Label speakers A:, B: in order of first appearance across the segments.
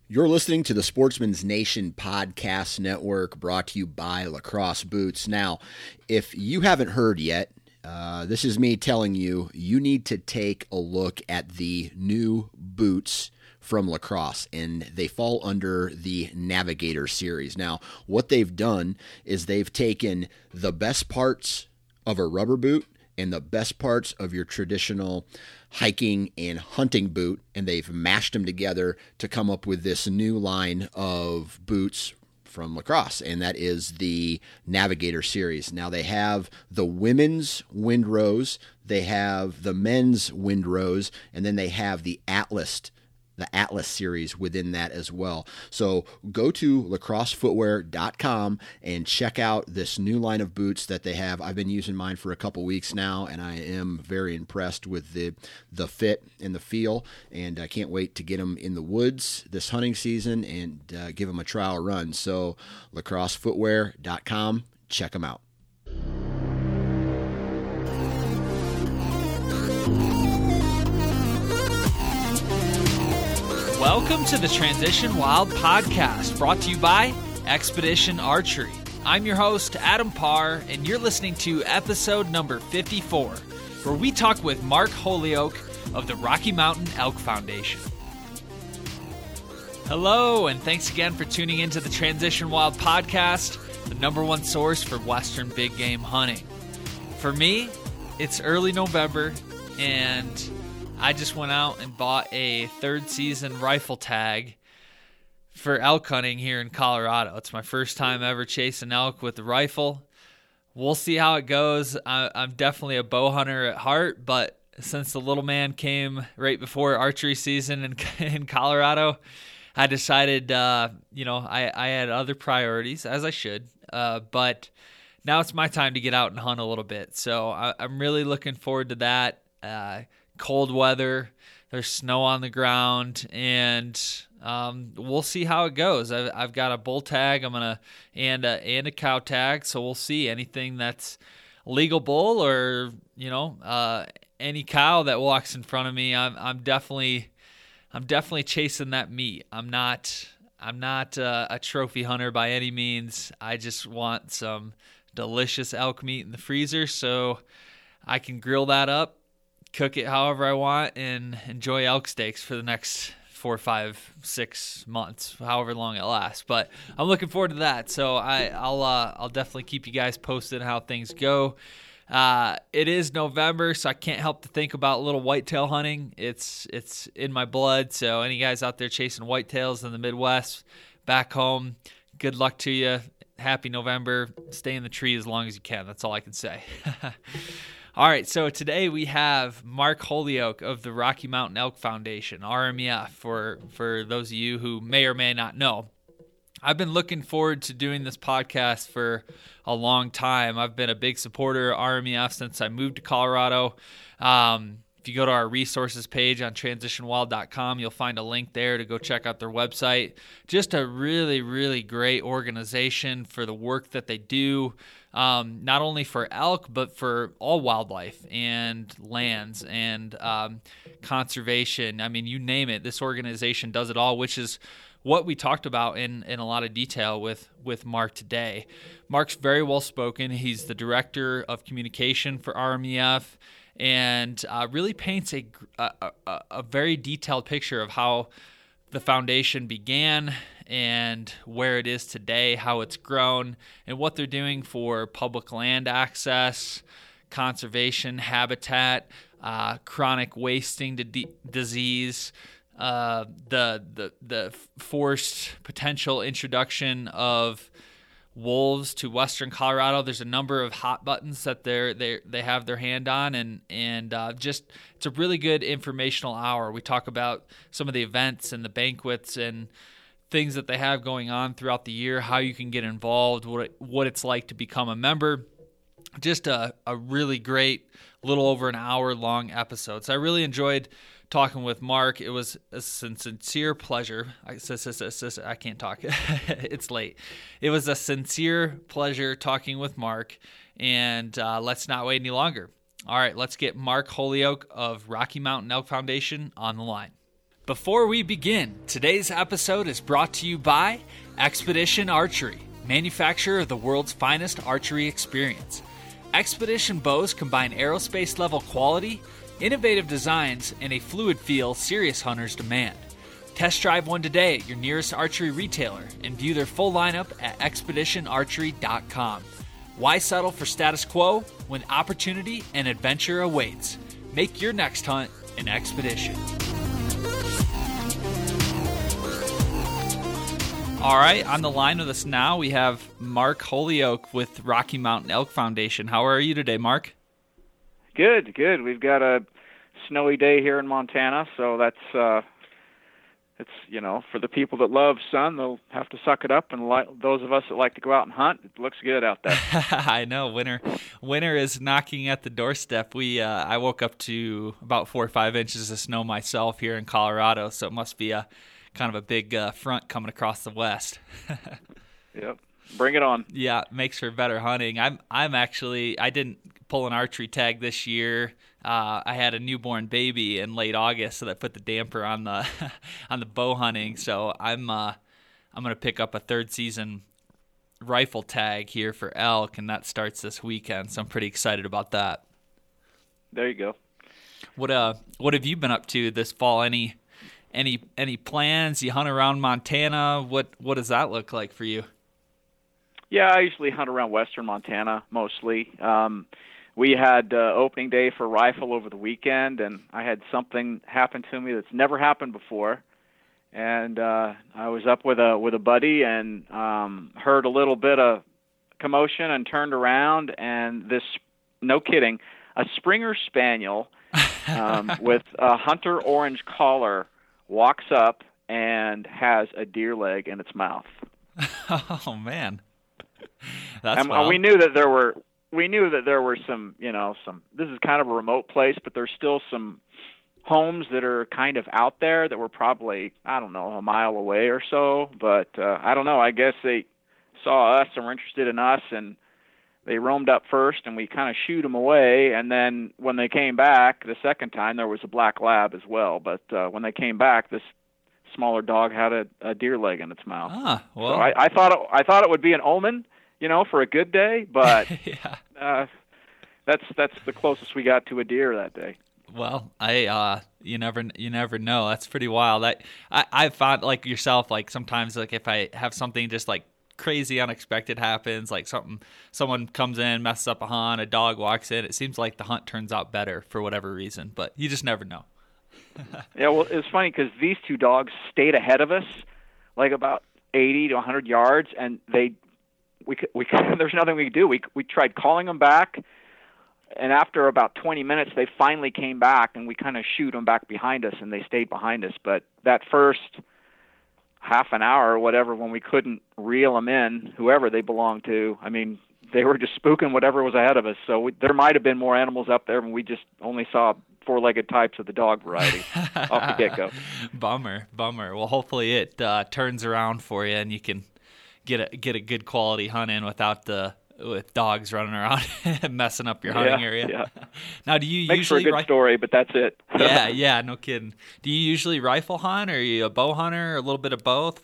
A: You're listening to the Sportsman's Nation Podcast Network, brought to you by Lacrosse Boots. Now, if you haven't heard yet, this is me telling you, you need to take a look at the new boots from Lacrosse, and they fall under the Navigator series. Now, what they've done is they've taken the best parts of a rubber boot and the best parts of your traditional hiking and hunting boot, and they've mashed them together to come up with this new line of boots from Lacrosse, and that is the Navigator series. Now, they have the women's Windrose, they have the men's Windrose, and then they have the Atlas series within that as well. So go to lacrossefootwear.com and check out this new line of boots that they have. I've been using mine for a couple weeks now, and I am very impressed with the fit and the feel, and I can't wait to get them in the woods this hunting season and give them a trial run. So lacrossefootwear.com, check them out.
B: Welcome to the Transition Wild Podcast, brought to you by Expedition Archery. I'm your host, Adam Parr, and you're listening to episode number 54, where we talk with Mark Holyoke of the Rocky Mountain Elk Foundation. Hello, and thanks again for tuning into the Transition Wild Podcast, the number one source for Western big game hunting. For me, it's early November, and I just went out and bought a third season rifle tag for elk hunting here in Colorado. It's my first time ever chasing elk with a rifle. We'll see how it goes. I'm definitely a bow hunter at heart, but since the little man came right before archery season in Colorado, I decided, I had other priorities, as I should. But now it's my time to get out and hunt a little bit. So I'm really looking forward to that. Cold weather, there's snow on the ground, and we'll see how it goes. I've got a bull tag, and a cow tag, so we'll see. Anything that's legal bull or any cow that walks in front of me, I'm definitely chasing that meat. I'm not a trophy hunter by any means. I just want some delicious elk meat in the freezer so I can grill that up, cook it however I want, and enjoy elk steaks for the next 4, 5, 6 months, however long it lasts. But I'm looking forward to that. So I'll definitely keep you guys posted on how things go. It is November, so I can't help to think about little whitetail hunting. It's in my blood. So any guys out there chasing whitetails in the Midwest, back home, good luck to you. Happy November. Stay in the tree as long as you can. That's all I can say. All right, so today we have Mark Holyoke of the Rocky Mountain Elk Foundation, RMEF, for those of you who may or may not know. I've been looking forward to doing this podcast for a long time. I've been a big supporter of RMEF since I moved to Colorado. If you go to our resources page on transitionwild.com, you'll find a link there to go check out their website. Just a really, really great organization for the work that they do. Not only for elk, but for all wildlife and lands and conservation. I mean, you name it. This organization does it all, which is what we talked about in a lot of detail with Mark today. Mark's very well spoken. He's the director of communication for RMEF, and really paints a very detailed picture of how the foundation began and where it is today, how it's grown, and what they're doing for public land access, conservation, habitat, chronic wasting disease, the forced potential introduction of wolves to Western Colorado. There's a number of hot buttons that they have their hand on, and just it's a really good informational hour. We talk about some of the events and the banquets and things that they have going on throughout the year, how you can get involved, what it's like to become a member. Just a really great little over an hour long episode. So I really enjoyed talking with Mark. It was a sincere pleasure. I can't talk. It's late. It was a sincere pleasure talking with Mark, and let's not wait any longer. All right, let's get Mark Holyoke of Rocky Mountain Elk Foundation on the line. Before we begin, today's episode is brought to you by Expedition Archery, manufacturer of the world's finest archery experience. Expedition bows combine aerospace-level quality, innovative designs, and a fluid feel serious hunters demand. Test drive one today at your nearest archery retailer and view their full lineup at expeditionarchery.com. Why settle for status quo when opportunity and adventure awaits? Make your next hunt an expedition. All right, on the line with us now, we have Mark Holyoke with Rocky Mountain Elk Foundation. How are you today, Mark?
C: Good. We've got a snowy day here in Montana, so that's it's, for the people that love sun, they'll have to suck it up, and those of us that like to go out and hunt, it looks good out there.
B: I know, winter is knocking at the doorstep. I woke up to about 4 or 5 inches of snow myself here in Colorado, so it must be a kind of a big front coming across the west.
C: Yep, bring it on.
B: Yeah, makes for better hunting. I didn't pull an archery tag this year. I had a newborn baby in late August, so that put the damper on the on the bow hunting. So I'm gonna pick up a third season rifle tag here for elk, and that starts this weekend. So I'm pretty excited about that.
C: There you go.
B: What have you been up to this fall? Any plans? You hunt around Montana? What does that look like for you?
C: Yeah, I usually hunt around western Montana mostly. We had opening day for rifle over the weekend, and I had something happen to me that's never happened before. And I was up with a buddy and heard a little bit of commotion and turned around, and this, no kidding, a Springer Spaniel with a hunter orange collar walks up and has a deer leg in its mouth.
B: Oh man, that's
C: and we knew that there were some, this is kind of a remote place, but there's still some homes that are kind of out there that were probably, I don't know, a mile away or so. But I don't know, I guess they saw us and were interested in us, and they roamed up first, and we kind of shooed them away. And then when they came back the second time, there was a black lab as well. But when they came back, this smaller dog had a deer leg in its mouth.
B: Well.
C: So I thought it would be an omen, for a good day. But
B: yeah.
C: That's the closest we got to a deer that day.
B: Well, you never know. That's pretty wild. I found, like yourself, like sometimes, like if I have something just like crazy unexpected happens, like someone comes in, messes up a hunt, a dog walks in, it seems like the hunt turns out better for whatever reason, but you just never know.
C: Yeah, well, it's funny because these two dogs stayed ahead of us like about 80 to 100 yards, and there's nothing we could do. We tried calling them back, and after about 20 minutes they finally came back, and we kind of shooed them back behind us, and they stayed behind us. But that first half an hour or whatever, when we couldn't reel them in, whoever they belonged to, I mean, they were just spooking whatever was ahead of us. So there might have been more animals up there, and we just only saw four-legged types of the dog variety off the get-go.
B: Bummer. Well, hopefully it turns around for you, and you can get a good quality hunt in with dogs running around and messing up your hunting area.
C: Yeah.
B: Now, do you
C: Makes
B: usually
C: for a good story, but that's it.
B: Yeah, no kidding. Do you usually rifle hunt, or are you a bow hunter, or a little bit of both?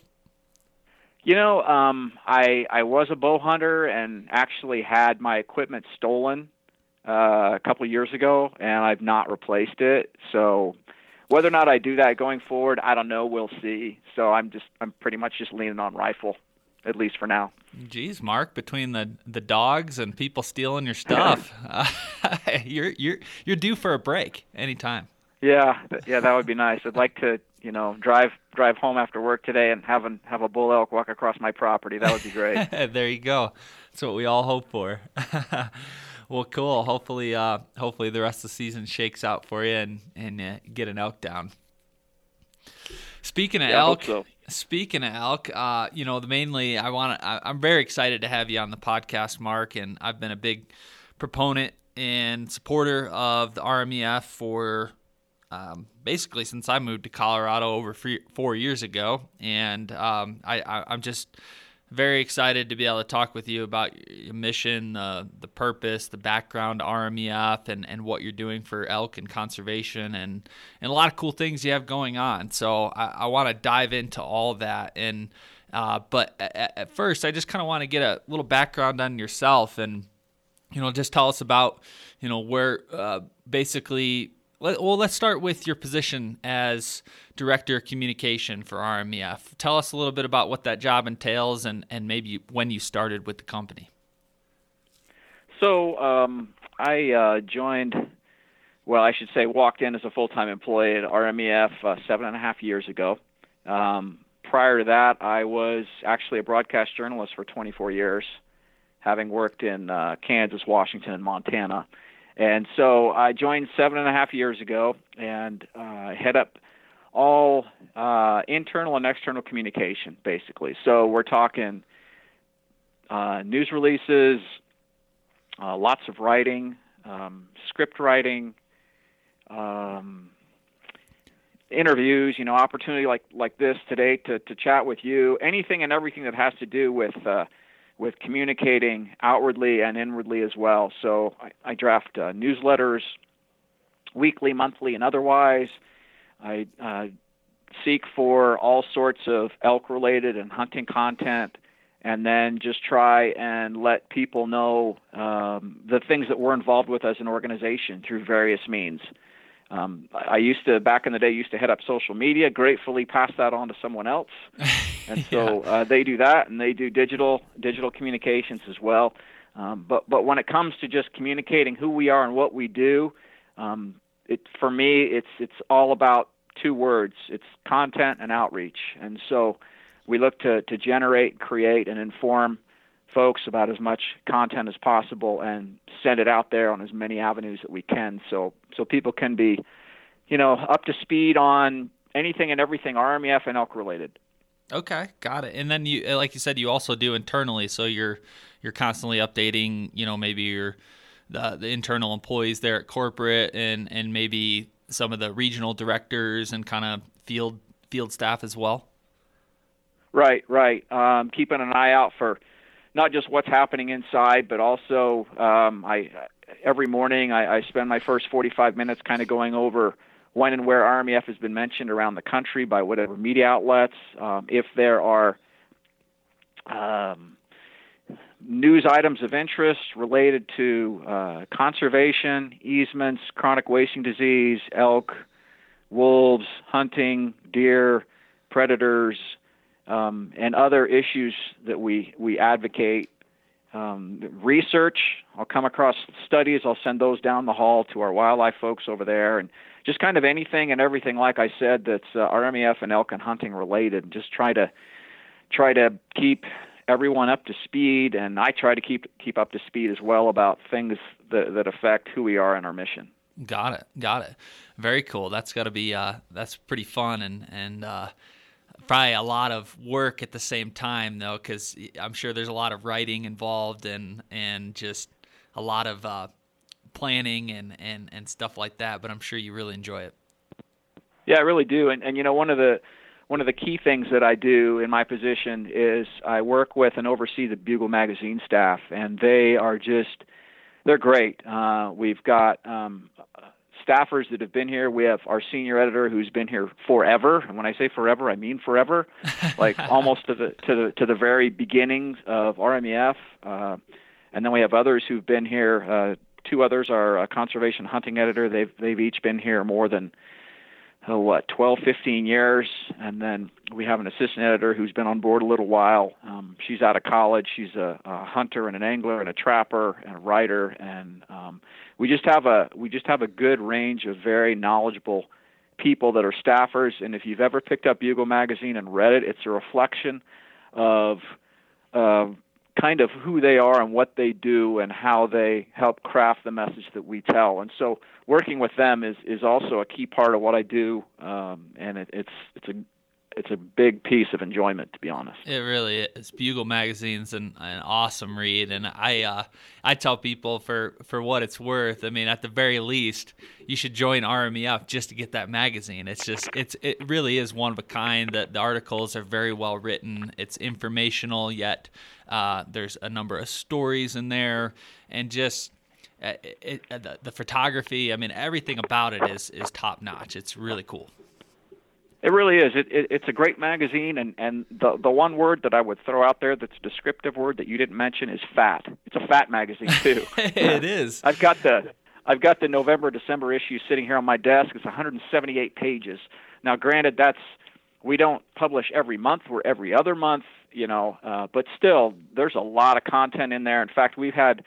C: I was a bow hunter and actually had my equipment stolen a couple of years ago, and I've not replaced it. So whether or not I do that going forward, I don't know. We'll see. So I'm pretty much just leaning on rifle, at least for now.
B: Geez, Mark, between the dogs and people stealing your stuff, you're due for a break anytime.
C: Yeah, that would be nice. I'd like to, drive home after work today and have a bull elk walk across my property. That would be great.
B: There you go. That's what we all hope for. Well, cool. Hopefully the rest of the season shakes out for you and get an elk down. Speaking of elk, I'm very excited to have you on the podcast, Mark, and I've been a big proponent and supporter of the RMEF for basically since I moved to Colorado over 4 years ago, and I'm just very excited to be able to talk with you about your mission, the purpose, the background to RMEF, and what you're doing for elk and conservation, and a lot of cool things you have going on. So I want to dive into all that. But at first, I just kind of want to get a little background on yourself, and just tell us about where basically. Well, let's start with your position as Director of Communication for RMEF. Tell us a little bit about what that job entails and maybe when you started with the company.
C: So I walked in as a full-time employee at RMEF 7.5 years ago. Prior to that, I was actually a broadcast journalist for 24 years, having worked in Kansas, Washington, and Montana. And so I joined 7.5 years ago and head up all internal and external communication, basically. So we're talking news releases, lots of writing, script writing, interviews, opportunity like this today to chat with you, anything and everything that has to do with communicating outwardly and inwardly as well. So I draft newsletters, weekly, monthly, and otherwise. I seek for all sorts of elk-related and hunting content, and then just try and let people know the things that we're involved with as an organization through various means. Back in the day, used to head up social media, gratefully pass that on to someone else. And so they do that, and they do digital communications as well. But when it comes to just communicating who we are and what we do, for me, it's all about two words. It's content and outreach. And so we look to generate, create, and inform folks about as much content as possible and send it out there on as many avenues that we can, so people can be, up to speed on anything and everything RMEF and elk related.
B: Okay, got it. And then you, like you said, you also do internally, so you're constantly updating, maybe the internal employees there at corporate and maybe some of the regional directors and kind of field staff as well. Right.
C: Keeping an eye out for not just what's happening inside, but also every morning I spend my first 45 minutes kind of going over when and where RMEF has been mentioned around the country by whatever media outlets. If there are news items of interest related to conservation, easements, chronic wasting disease, elk, wolves, hunting, deer, predators, and other issues that we advocate. Research, I'll come across studies, I'll send those down the hall to our wildlife folks over there, and just kind of anything and everything, like I said, that's RMEF and elk and hunting related. Just try to keep everyone up to speed, and I try to keep up to speed as well about things that affect who we are and our mission.
B: Got it. Very cool. That's got to be that's pretty fun and probably a lot of work at the same time, though, because I'm sure there's a lot of writing involved and just a lot of planning and stuff like that. But I'm sure you really enjoy it.
C: Yeah, I really do. And one of the key things that I do in my position is I work with and oversee the Bugle magazine staff, and they're great. We've got staffers that have been here. We have our senior editor who's been here forever, and when I say forever, I mean forever, like almost to the very beginnings of RMEF. And then we have others who've been here. Two others are a conservation hunting editor. They've each been here more than 12, 15 years. And then we have an assistant editor who's been on board a little while. She's out of college. She's a hunter and an angler and a trapper and a writer. And we just have a good range of very knowledgeable people that are staffers. And if you've ever picked up Bugle magazine and read it, it's a reflection of kind of who they are and what they do and how they help craft the message that we tell. And so working with them is also a key part of what I do, and it's it's a big piece of enjoyment, to be honest.
B: It really is. Bugle Magazine's an awesome read, and I tell people for what it's worth. I mean, at the very least, you should join RMEF just to get that magazine. It really is one of a kind. The articles are very well written. It's informational, yet there's a number of stories in there, and just the photography. I mean, everything about it is top notch. It's really cool.
C: It really is. It's a great magazine, and the one word that I would throw out there that's a descriptive word that you didn't mention is fat. It's a fat magazine too.
B: It is.
C: I've got the November, December issue sitting here on my desk. It's 178 pages. Now, granted, we don't publish every month. We're every other month, but still, there's a lot of content in there. In fact, we've had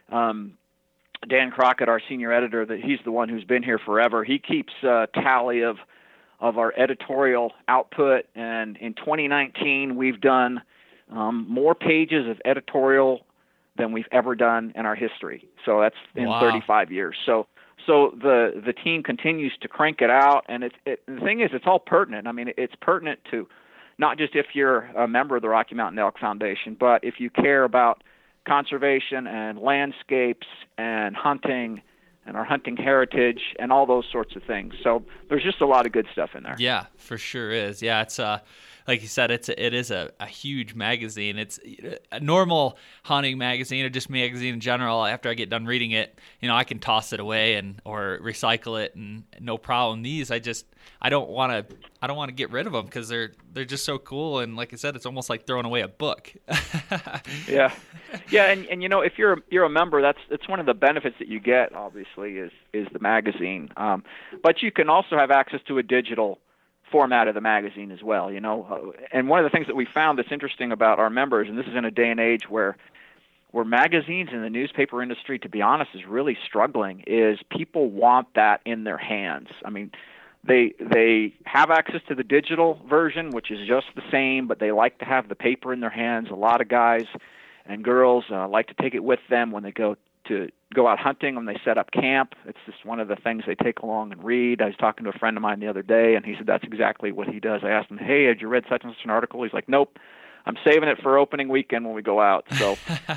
C: Dan Crockett, our senior editor, that he's the one who's been here forever. He keeps tally of our editorial output, and in 2019 we've done more pages of editorial than we've ever done in our history. So that's in 35 years. So the team continues to crank it out, and the thing is, it's all pertinent. I mean, it's pertinent to not just if you're a member of the Rocky Mountain Elk Foundation, but if you care about conservation and landscapes and hunting and our hunting heritage and all those sorts of things. So there's just a lot of good stuff in there.
B: Yeah, for sure is. Yeah, it's like you said, it is a huge magazine. It's a normal hunting magazine or just magazine in general. After I get done reading it, I can toss it away or recycle it and no problem. These, I don't want to get rid of them because they're just so cool. And like I said, it's almost like throwing away a book.
C: Yeah, and if you're a member, that's one of the benefits that you get. Obviously, is the magazine. But you can also have access to a digital format of the magazine as well. And one of the things that we found that's interesting about our members, and this is in a day and age where magazines and the newspaper industry, to be honest, is really struggling, is people want that in their hands. I mean, they have access to the digital version, which is just the same, but they like to have the paper in their hands. A lot of guys and girls like to take it with them when they go out hunting, when they set up camp. It's just one of the things they take along and read. I was talking to a friend of mine the other day, and he said that's exactly what he does. I asked him, "Hey, had you read such and such an article?" He's like, "Nope, I'm saving it for opening weekend when we go out." So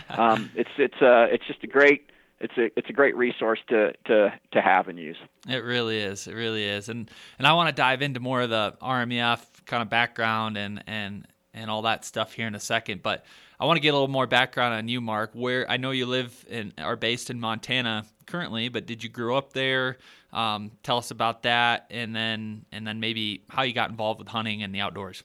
C: it's just a great resource to have and use.
B: It really is. It really is. And I want to dive into more of the RMEF kind of background and all that stuff here in a second, but I want to get a little more background on you, Mark. Where I know you are based in Montana currently, but did you grow up there? Tell us about that, and then maybe how you got involved with hunting and the outdoors.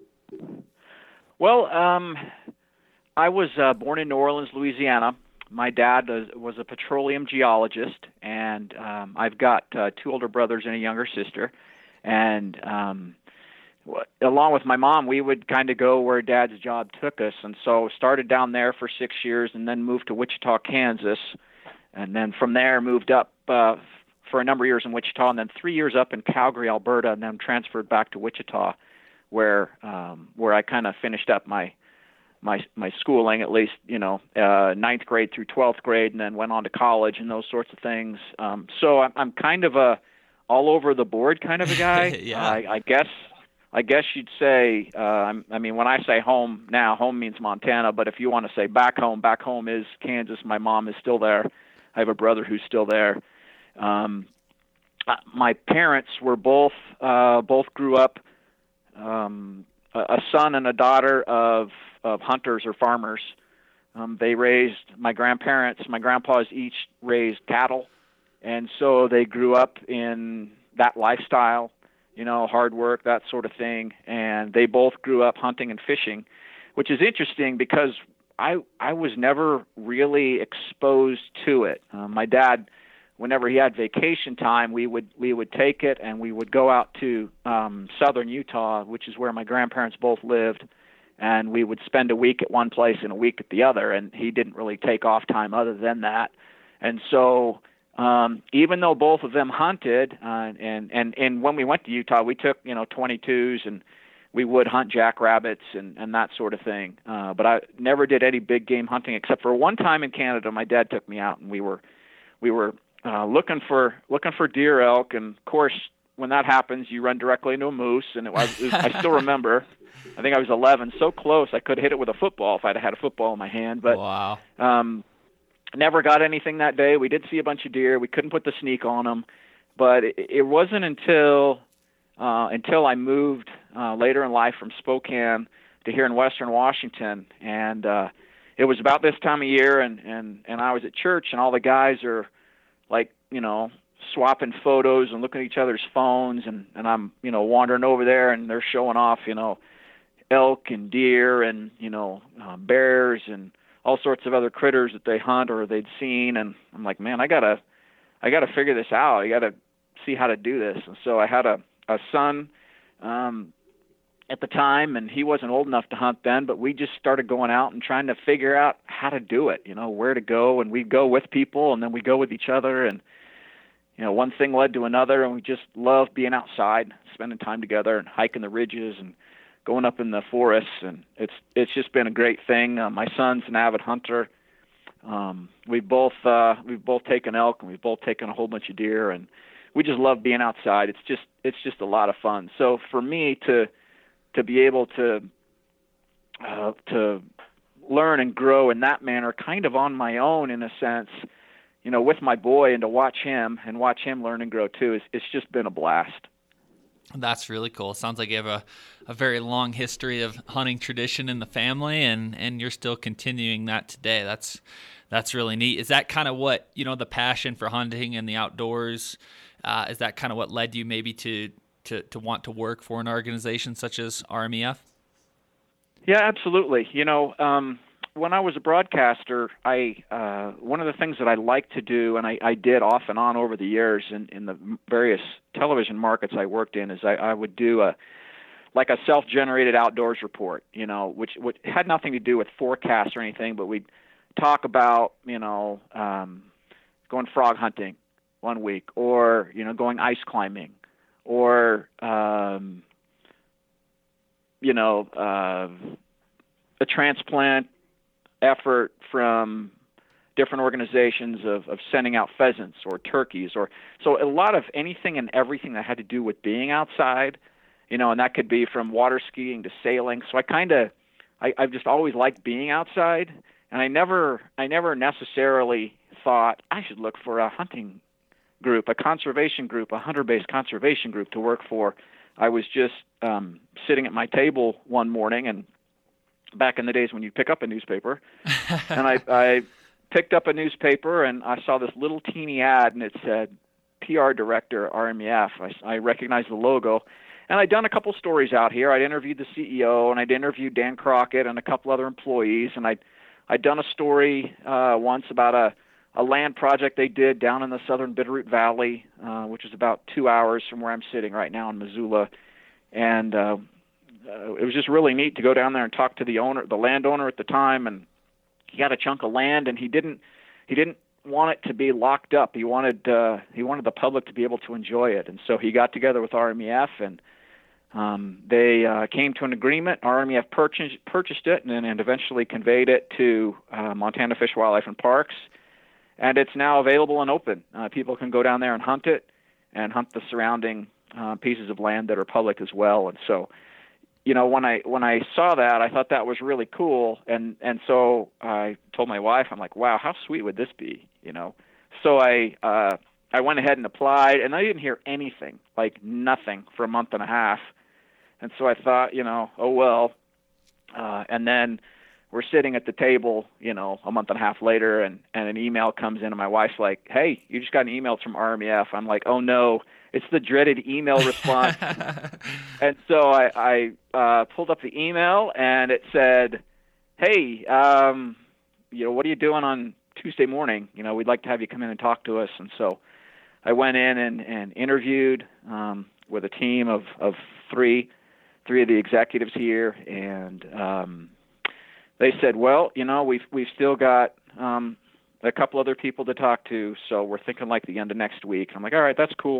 C: Well, I was born in New Orleans, Louisiana. My dad was a petroleum geologist, and I've got two older brothers and a younger sister. And along with my mom, we would kind of go where Dad's job took us. And so started down there for 6 years and then moved to Wichita, Kansas. And then from there moved up for a number of years in Wichita, and then 3 years up in Calgary, Alberta, and then transferred back to Wichita, where I kind of finished up my schooling, at least, ninth grade through 12th grade, and then went on to college and those sorts of things. So I'm kind of a all over the board kind of a guy.
B: Yeah.
C: I guess you'd say, I mean, when I say home now, home means Montana, but if you want to say back home is Kansas. My mom is still there. I have a brother who's still there. My parents were both grew up, a son and a daughter of hunters or farmers. They raised, my grandpas each raised cattle, and so they grew up in that lifestyle, hard work, that sort of thing. And they both grew up hunting and fishing, which is interesting because I was never really exposed to it. My dad, whenever he had vacation time, we would take it and we would go out to southern Utah, which is where my grandparents both lived, and we would spend a week at one place and a week at the other, and he didn't really take off time other than that. And so even though both of them hunted, and when we went to Utah, we took 22s, and we would hunt jackrabbits and that sort of thing. But I never did any big game hunting except for one time in Canada. My dad took me out, and we were looking for deer, elk, and of course when that happens, you run directly into a moose, and I still remember. I think I was 11, so close I could hit it with a football if I'd had a football in my hand. But
B: wow.
C: Never got anything that day. We did see a bunch of deer. We couldn't put the sneak on them, but it wasn't until I moved later in life from Spokane to here in Western Washington, and it was about this time of year, and I was at church, and all the guys are like, swapping photos and looking at each other's phones, and I'm, wandering over there, and they're showing off, elk and deer and, bears and all sorts of other critters that they hunt or they'd seen. And I'm like, man, I gotta figure this out. I gotta see how to do this. And so I had a son, at the time, and he wasn't old enough to hunt then, but we just started going out and trying to figure out how to do it, where to go. And we'd go with people, and then we go with each other. And, one thing led to another, and we just love being outside, spending time together and hiking the ridges and going up in the forests. And it's just been a great thing. My son's an avid hunter. We've both taken elk, and we've both taken a whole bunch of deer, and we just love being outside. It's just a lot of fun. So for me to be able to learn and grow in that manner, kind of on my own in a sense, with my boy, and to watch him learn and grow too, it's just been a blast.
B: That's really cool. It sounds like you have a very long history of hunting tradition in the family, and you're still continuing that today. That's really neat. Is that kind of what, the passion for hunting and the outdoors, is that kind of what led you maybe to want to work for an organization such as RMEF?
C: Yeah, absolutely. When I was a broadcaster, one of the things that I liked to do, and I did off and on over the years in the various television markets I worked in, is I would do a self-generated outdoors report, which had nothing to do with forecasts or anything, but we'd talk about, going frog hunting one week, or, going ice climbing, or, a transplant effort from different organizations of sending out pheasants or turkeys, so a lot of anything and everything that had to do with being outside, and that could be from water skiing to sailing. So I've just always liked being outside, and I never necessarily thought I should look for a hunting group, a conservation group, a hunter-based conservation group to work for. I was just sitting at my table one morning, and back in the days when you pick up a newspaper, and I picked up a newspaper, and I saw this little teeny ad, and it said PR Director, RMEF. I recognized the logo, and I'd done a couple stories out here. I'd interviewed the CEO, and I'd interviewed Dan Crockett and a couple other employees, and I'd done a story once about a land project they did down in the southern Bitterroot Valley, which is about 2 hours from where I'm sitting right now in Missoula. And it was just really neat to go down there and talk to the landowner at the time. And he had a chunk of land, and he didn't want it to be locked up. He wanted the public to be able to enjoy it. And so he got together with RMEF, and they came to an agreement. RMEF purchased it and eventually conveyed it to Montana Fish, Wildlife, and Parks. And it's now available and open. People can go down there and hunt it, and hunt the surrounding pieces of land that are public as well. And so, when I saw that, I thought that was really cool. And so I told my wife, I'm like, wow, how sweet would this be? So I went ahead and applied, and I didn't hear anything, like nothing, for a month and a half. And so I thought, oh well. And then we're sitting at the table, a month and a half later, and an email comes in, and my wife's like, hey, you just got an email from RMEF. I'm like, oh no, it's the dreaded email response. And so I pulled up the email, and it said, hey, what are you doing on Tuesday morning? We'd like to have you come in and talk to us. And so I went in and interviewed with a team of three of the executives here, and they said, well, we've still got a couple other people to talk to, so we're thinking like the end of next week. I'm like, all right, that's cool.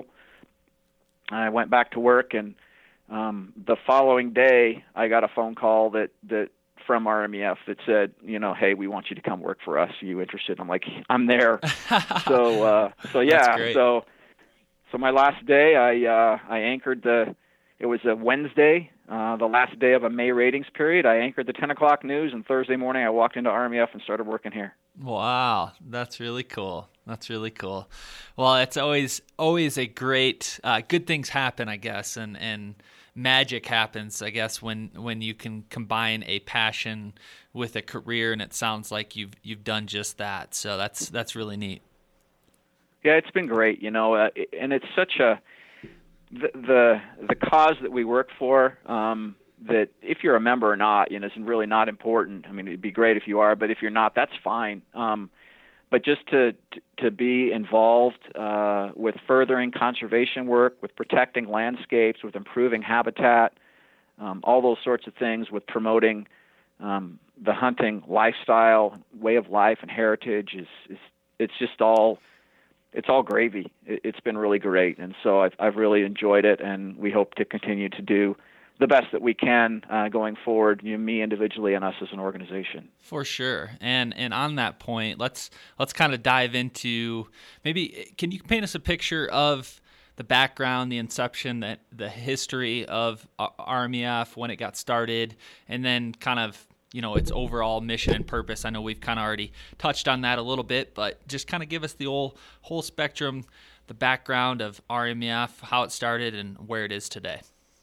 C: I went back to work, and the following day I got a phone call that from RMEF that said, hey, we want you to come work for us. Are you interested? I'm like, I'm there. So yeah. So my last day, I anchored it was a Wednesday, the last day of a May ratings period. I anchored the 10 o'clock news, and Thursday morning I walked into RMEF and started working here.
B: Wow, that's really cool. That's really cool. Well, it's always a great, good things happen, I guess, and magic happens, I guess, when you can combine a passion with a career, and it sounds like you've done just that. So that's really neat.
C: Yeah, it's been great, and it's such the cause that we work for, that if you're a member or not, is really not important. I mean, it'd be great if you are, but if you're not, that's fine. But just to be involved with furthering conservation work, with protecting landscapes, with improving habitat, all those sorts of things, with promoting the hunting lifestyle, way of life, and heritage it's just all. It's all gravy. It's been really great, and so I've really enjoyed it, and we hope to continue to do the best that we can going forward. Me individually and us as an organization. For
B: sure. And on that point, let's kind of dive into, maybe can you paint us a picture of the background, the inception, the history of RMEF, when it got started, and then kind of its overall mission and purpose. I know we've kind of already touched on that a little bit, but just kind of give us the whole spectrum, the background of RMEF, how it started, and where it is today.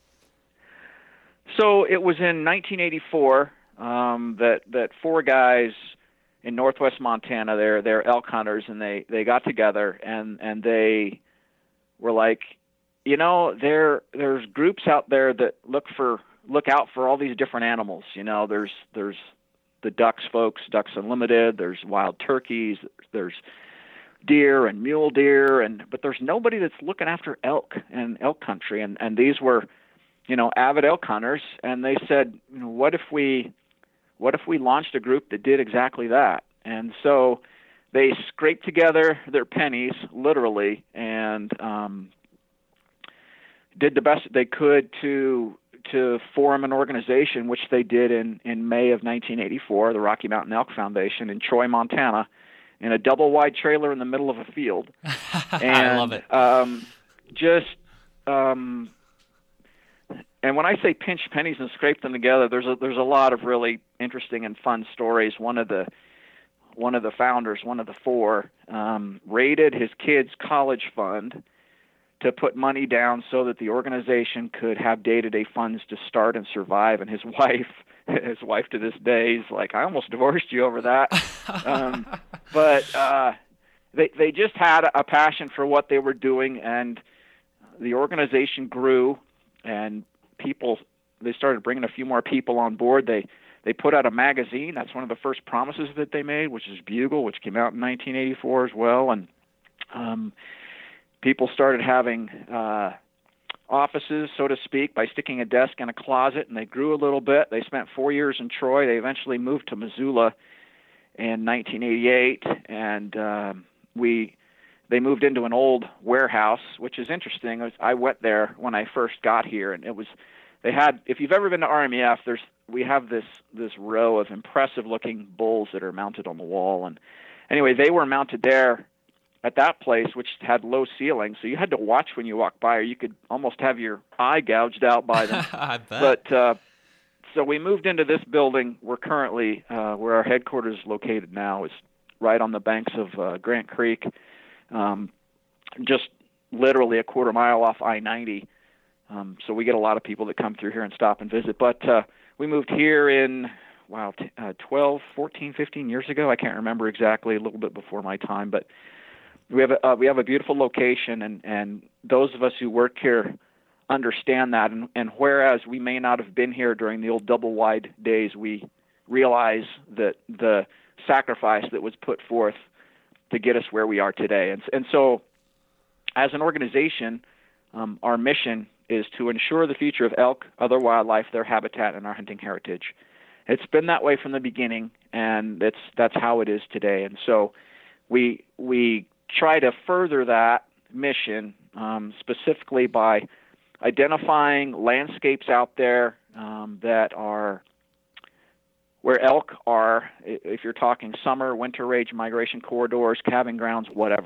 C: So it was in 1984 that four guys in northwest Montana, they're elk hunters, and they got together and they were like, there's groups out there that look out for all these different animals. There's the ducks folks, Ducks Unlimited, there's wild turkeys, there's deer and mule deer, but there's nobody that's looking after elk and elk country. And these were, avid elk hunters, and they said, what if we launched a group that did exactly that? And so they scraped together their pennies, literally, and did the best they could to form an organization, which they did in May of 1984, the Rocky Mountain Elk Foundation in Troy, Montana, in a double-wide trailer in the middle of a field. And,
B: I love it.
C: And when I say pinch pennies and scrape them together, there's a lot of really interesting and fun stories. One of the founders, one of the four, raided his kid's college fund to put money down so that the organization could have day-to-day funds to start and survive. And his wife to this day is like, I almost divorced you over that. But they just had a passion for what they were doing, and the organization grew, and they started bringing a few more people on board. They put out a magazine. That's one of the first promises that they made, which is Bugle, which came out in 1984 as well. And people started having offices, so to speak, by sticking a desk in a closet, and they grew a little bit. They spent 4 years in Troy. They eventually moved to Missoula in 1988, and they moved into an old warehouse, which is interesting. I went there when I first got here, and if you've ever been to RMEF, we have this row of impressive-looking bulls that are mounted on the wall. And anyway, they were mounted there at that place, which had low ceilings, so you had to watch when you walked by, or you could almost have your eye gouged out by them.
B: I bet.
C: But so we moved into this building. We're currently where our headquarters is located now is right on the banks of Grant Creek, just literally a quarter mile off I-90. So we get a lot of people that come through here and stop and visit. But we moved here in 12, 14, 15 years ago. I can't remember exactly, a little bit before my time, but we have a beautiful location, and those of us who work here understand that. And whereas we may not have been here during the old double wide days, we realize that the sacrifice that was put forth to get us where we are today. And so as an organization, our mission is to ensure the future of elk, other wildlife, their habitat, and our hunting heritage. It's been that way from the beginning, and that's how it is today. And so we try to further that mission specifically by identifying landscapes out there that are where elk are, if you're talking summer, winter range migration corridors, calving grounds, whatever,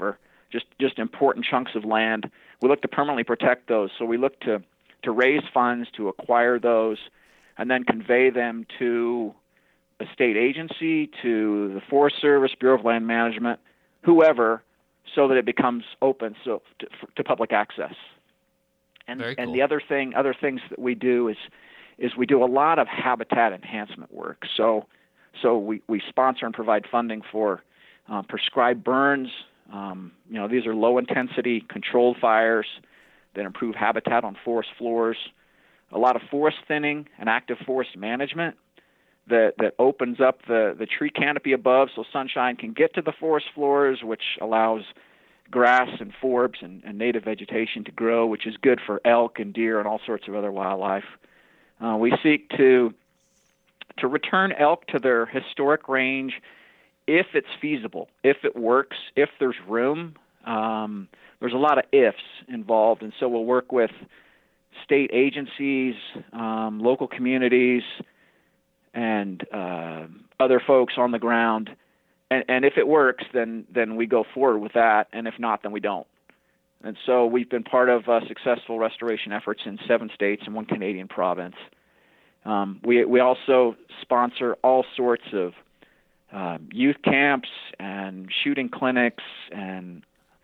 C: just important chunks of land. We look to permanently protect those. So we look to raise funds to acquire those and then convey them to a state agency, to the Forest Service, Bureau of Land Management, whoever, so that it becomes open to public access. And
B: Very cool.
C: And the other things that we do is we do a lot of habitat enhancement work. So we sponsor and provide funding for prescribed burns. These are low intensity controlled fires that improve habitat on forest floors. A lot of forest thinning and active forest management that opens up the tree canopy above so sunshine can get to the forest floors, which allows grass and forbs and native vegetation to grow, which is good for elk and deer and all sorts of other wildlife. We seek to return elk to their historic range if it's feasible, if it works, if there's room. There's a lot of ifs involved, and so we'll work with state agencies, local communities, and other folks on the ground. And if it works, then we go forward with that, and if not, then we don't. And so we've been part of successful restoration efforts in 7 states and 1 Canadian province. We also sponsor all sorts of youth camps and shooting clinics and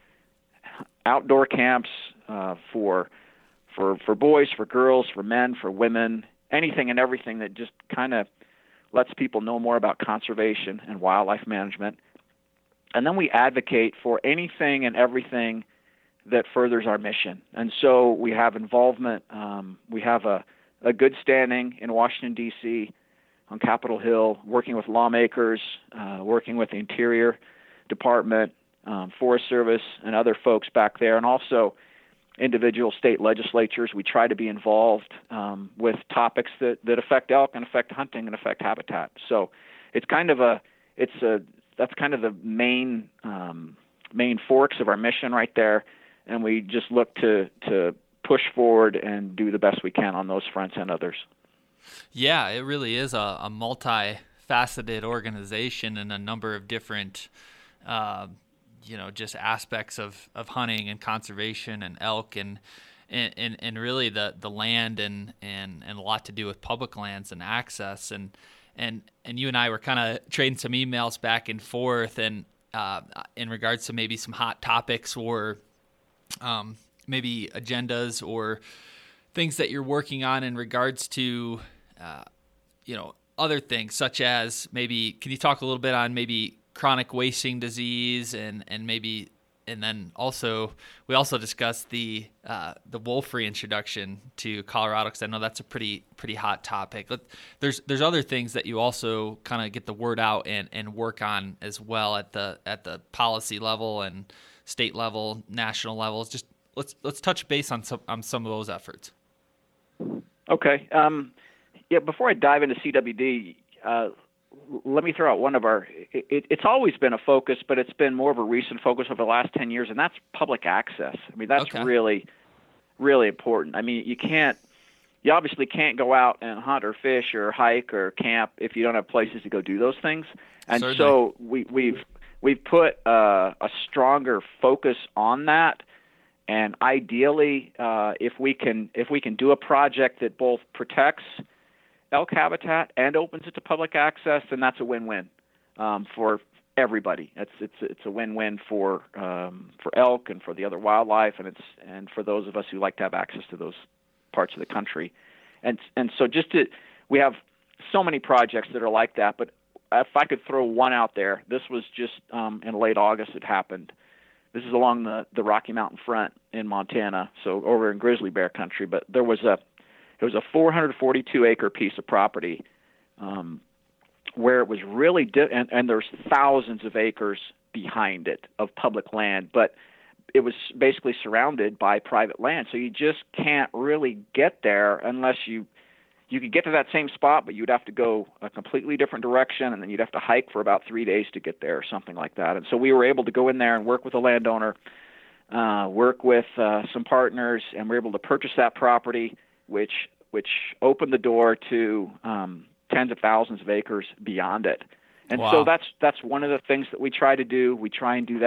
C: outdoor camps for boys, for girls, for men, for women, anything and everything that just kind of lets people know more about conservation and wildlife management. And then we advocate for anything and everything that furthers our mission. And so we have involvement. We have a good standing in Washington, D.C., on Capitol Hill, working with lawmakers, working with the Interior Department, Forest Service, and other folks back there, and also individual state legislatures. We try to be involved with topics that affect elk and affect hunting and affect habitat. So it's that's kind of the main forks of our mission right there, and we just look to push forward and do the best we can on those fronts and others.
B: Yeah, it really is a multifaceted organization and a number of different just aspects of hunting and conservation and elk and really the land and a lot to do with public lands and access and you and I were kind of trading some emails back and forth and in regards to maybe some hot topics or maybe agendas or things that you're working on in regards to other things such as maybe can you talk a little bit on maybe chronic wasting disease and then also we also discussed the wolf reintroduction to Colorado because I know that's a pretty hot topic. There's other things that you also kind of get the word out and work on as well at the policy level and state level, national levels. Just let's touch base on some of those efforts.
C: Okay. Before I dive into CWD, let me throw out one of our it's always been a focus, but it's been more of a recent focus over the last 10 years, and that's public access. I mean, that's really, really important. I mean, you obviously can't go out and hunt or fish or hike or camp if you don't have places to go do those things. And certainly. So we've put a stronger focus on that. And ideally, if we can do a project that both protects elk habitat and opens it to public access, then that's a win-win for everybody. It's a win-win for elk and for the other wildlife, and for those of us who like to have access to those parts of the country. And so we have so many projects that are like that. But if I could throw one out there, this was just in late August. It happened. This is along the Rocky Mountain front in Montana, so over in grizzly bear country. But it was a 442-acre piece of property where it was really and there's thousands of acres behind it of public land, but it was basically surrounded by private land. So you just can't really get there unless you could get to that same spot, but you'd have to go a completely different direction, and then you'd have to hike for about 3 days to get there or something like that. And so we were able to go in there and work with a landowner, work with some partners, and we were able to purchase that property, which opened the door to tens of thousands of acres beyond it. And so that's one of the things that we try to do. We try and do that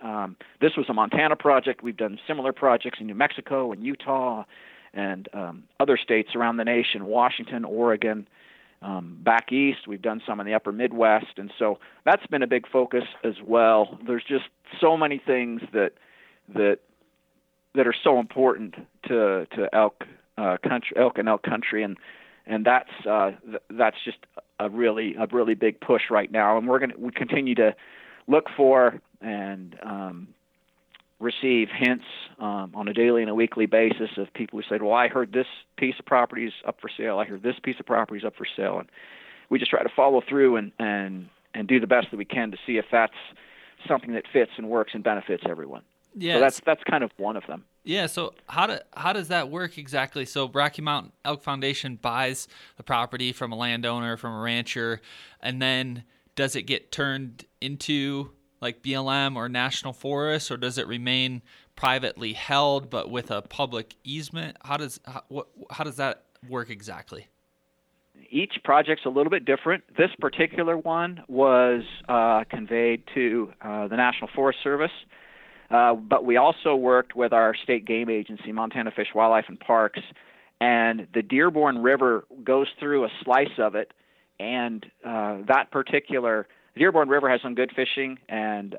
C: This was a Montana project. We've done similar projects in New Mexico and Utah and other states around the nation, Washington, Oregon. Back east, we've done some in the upper Midwest, and so that's been a big focus as well. There's just so many things that are so important to elk and elk country, and that's just a really big push right now. And we continue to look for and receive hints on a daily and a weekly basis of people who said, well, I heard this piece of property is up for sale. I heard this piece of property is up for sale. And we just try to follow through and do the best that we can to see if that's something that fits and works and benefits everyone.
B: Yeah.
C: So that's kind of one of them.
B: Yeah, so how does that work exactly? So Rocky Mountain Elk Foundation buys the property from a landowner, from a rancher, and then does it get turned into like BLM or National Forest, or does it remain privately held but with a public easement? How does that work exactly?
C: Each project's a little bit different. This particular one was conveyed to the National Forest Service, but we also worked with our state game agency, Montana Fish, Wildlife, and Parks, and the Dearborn River goes through a slice of it, and that particular Dearborn River has some good fishing, and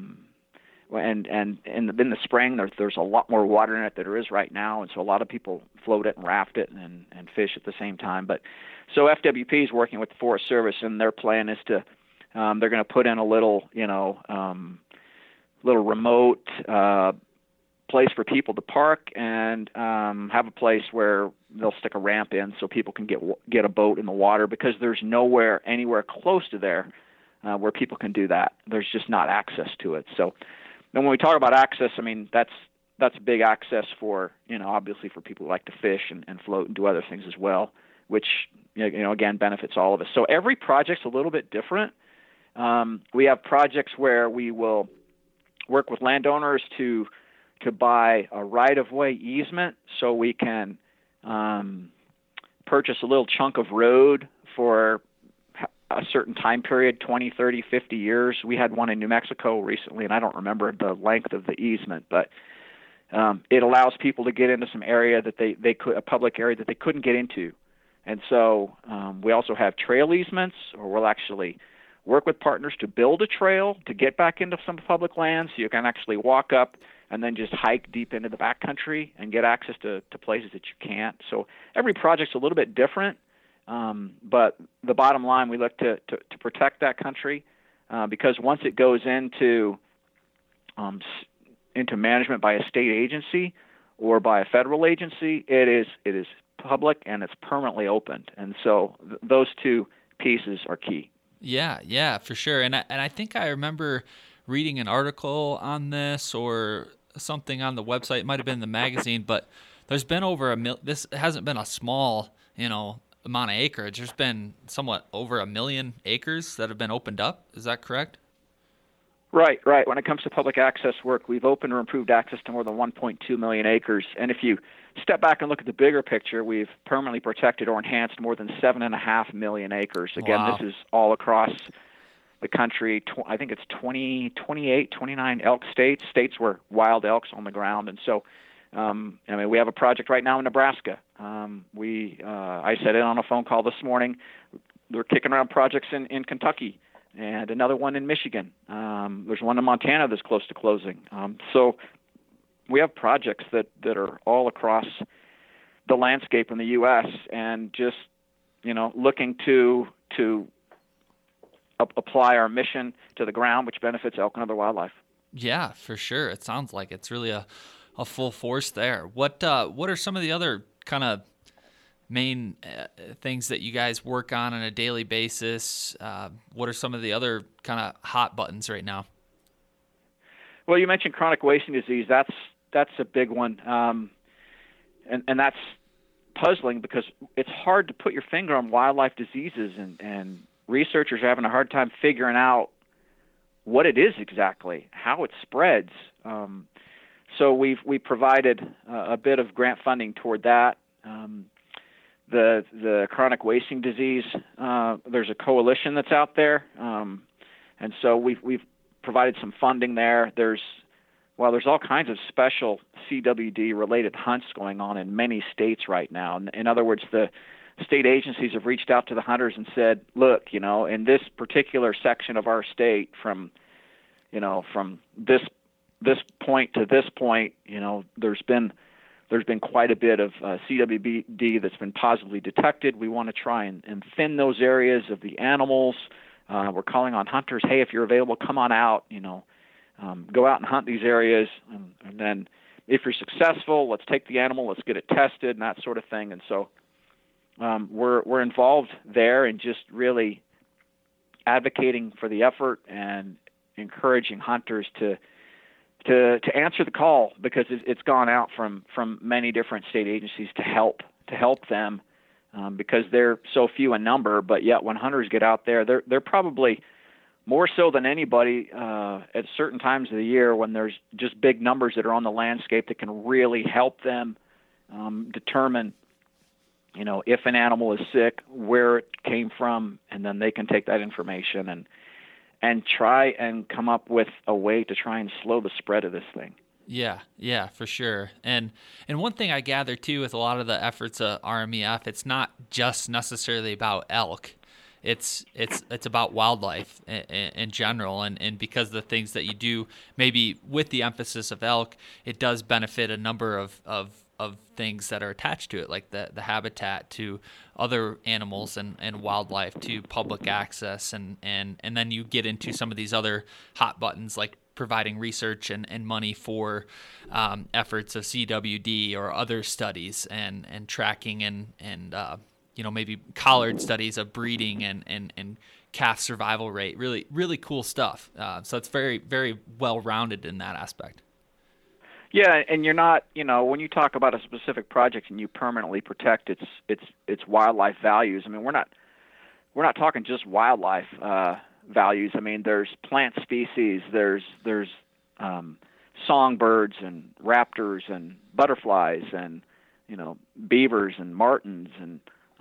C: in the spring there's a lot more water in it than there is right now, and so a lot of people float it and raft it and fish at the same time. But so FWP is working with the Forest Service, and their plan is to they're going to put in a little little remote place for people to park and have a place where they'll stick a ramp in so people can get a boat in the water, because there's nowhere anywhere close to there where people can do that. There's just not access to it. So then when we talk about access, I mean, that's big access for, obviously for people who like to fish and float and do other things as well, which, again, benefits all of us. So every project's a little bit different. We have projects where we will work with landowners to buy a right-of-way easement so we can purchase a little chunk of road for a certain time period, 20, 30, 50 years. We had one in New Mexico recently, and I don't remember the length of the easement, but it allows people to get into some area that they could, a public area that they couldn't get into. And so we also have trail easements, or we'll actually work with partners to build a trail to get back into some public lands so you can actually walk up and then just hike deep into the backcountry and get access to places that you can't. So every project's a little bit different. But the bottom line, we look to protect that country because once it goes into management by a state agency or by a federal agency, it is public and it's permanently opened. And so those two pieces are key.
B: Yeah, for sure. And I think I remember reading an article on this or something on the website. It might have been the magazine, but there's been over this hasn't been a small, amount of acreage. There's been somewhat over 1 million acres that have been opened up. Is that correct?
C: Right. When it comes to public access work, we've opened or improved access to more than 1.2 million acres. And if you step back and look at the bigger picture, we've permanently protected or enhanced more than 7.5 million acres. Again,
B: Wow.
C: This is all across the country. I think it's 28, 29 elk states where wild elk's on the ground. And so, we have a project right now in Nebraska. I sat in on a phone call this morning. We're kicking around projects in Kentucky and another one in Michigan. There's one in Montana that's close to closing. So we have projects that are all across the landscape in the U.S. and just, looking to apply our mission to the ground, which benefits elk and other wildlife.
B: Yeah, for sure. It sounds like it's really a full force there. What are some of the other kind of main things that you guys work on a daily basis? What are some of the other kind of hot buttons right now?
C: Well, you mentioned chronic wasting disease. That's a big one, and that's puzzling because it's hard to put your finger on wildlife diseases, and researchers are having a hard time figuring out what it is exactly, how it spreads. So we provided a bit of grant funding toward that. The chronic wasting disease, there's a coalition that's out there, and so we've provided some funding there. There's all kinds of special CWD-related hunts going on in many states right now. In other words, the state agencies have reached out to the hunters and said, look, in this particular section of our state, from this point to this point, there's been quite a bit of CWD that's been positively detected. We want to try and thin those areas of the animals. We're calling on hunters, hey, if you're available, come on out, go out and hunt these areas. And then if you're successful, let's take the animal, let's get it tested and that sort of thing. And so we're involved there and just really advocating for the effort and encouraging hunters to answer the call, because it's gone out from many different state agencies to help them, because they're so few in number. But yet when hunters get out there, they're probably more so than anybody at certain times of the year when there's just big numbers that are on the landscape that can really help them determine, if an animal is sick, where it came from, and then they can take that information and try and come up with a way to try and slow the spread of this thing.
B: Yeah, for sure. And one thing I gather too with a lot of the efforts of RMEF, it's not just necessarily about elk. It's about wildlife in general, and because the things that you do, maybe with the emphasis of elk, it does benefit a number of things that are attached to it, like the habitat, to other animals and wildlife, to public access, and then you get into some of these other hot buttons like providing research and money for efforts of CWD or other studies and tracking and maybe collared studies of breeding and calf survival rate. Really, really cool stuff. So it's very, very well rounded in that aspect.
C: Yeah, and you're not, when you talk about a specific project and you permanently protect its wildlife values. I mean, we're not talking just wildlife values. I mean, there's plant species, there's songbirds and raptors and butterflies and beavers and martens and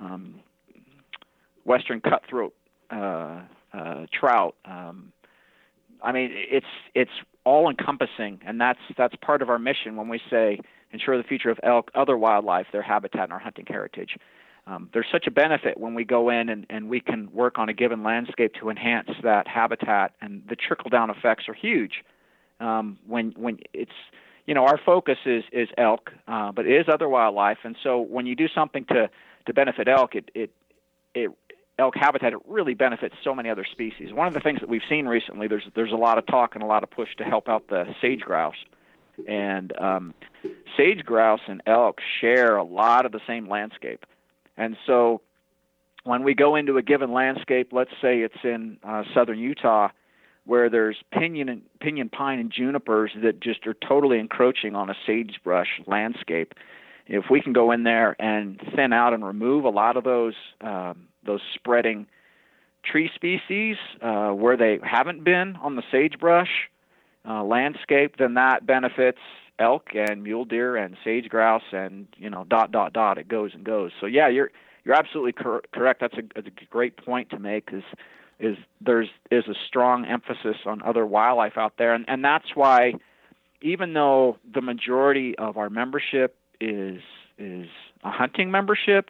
C: western cutthroat trout. I mean, it's all encompassing, and that's part of our mission when we say ensure the future of elk, other wildlife, their habitat, and our hunting heritage. There's such a benefit when we go in and we can work on a given landscape to enhance that habitat, and the trickle-down effects are huge. When it's, our focus is elk, but it is other wildlife, and so when you do something to benefit elk, elk habitat, it really benefits so many other species. One of the things that we've seen recently, there's a lot of talk and a lot of push to help out the sage grouse, and sage grouse and elk share a lot of the same landscape. And so when we go into a given landscape, let's say it's in southern Utah, where there's pinyon, pine, and junipers that just are totally encroaching on a sagebrush landscape, if we can go in there and thin out and remove a lot of those spreading tree species where they haven't been on the sagebrush landscape, then that benefits elk and mule deer and sage grouse and it goes and goes. So yeah, you're absolutely correct. That's a great point to make. Is there's a strong emphasis on other wildlife out there, and that's why even though the majority of our membership is a hunting membership,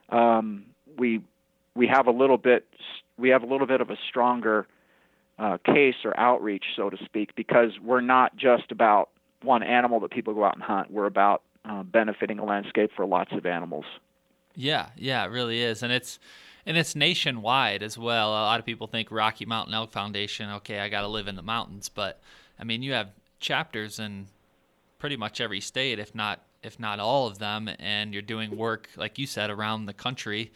C: we have a little bit of a stronger case or outreach, so to speak, because we're not just about one animal that people go out and hunt. We're about benefiting a landscape for lots of animals.
B: Yeah, it really is, and it's nationwide as well. A lot of people think Rocky Mountain Elk Foundation, okay, I got to live in the mountains, but I mean, you have chapters in pretty much every state, if not all of them, and you're doing work, like you said, around the country,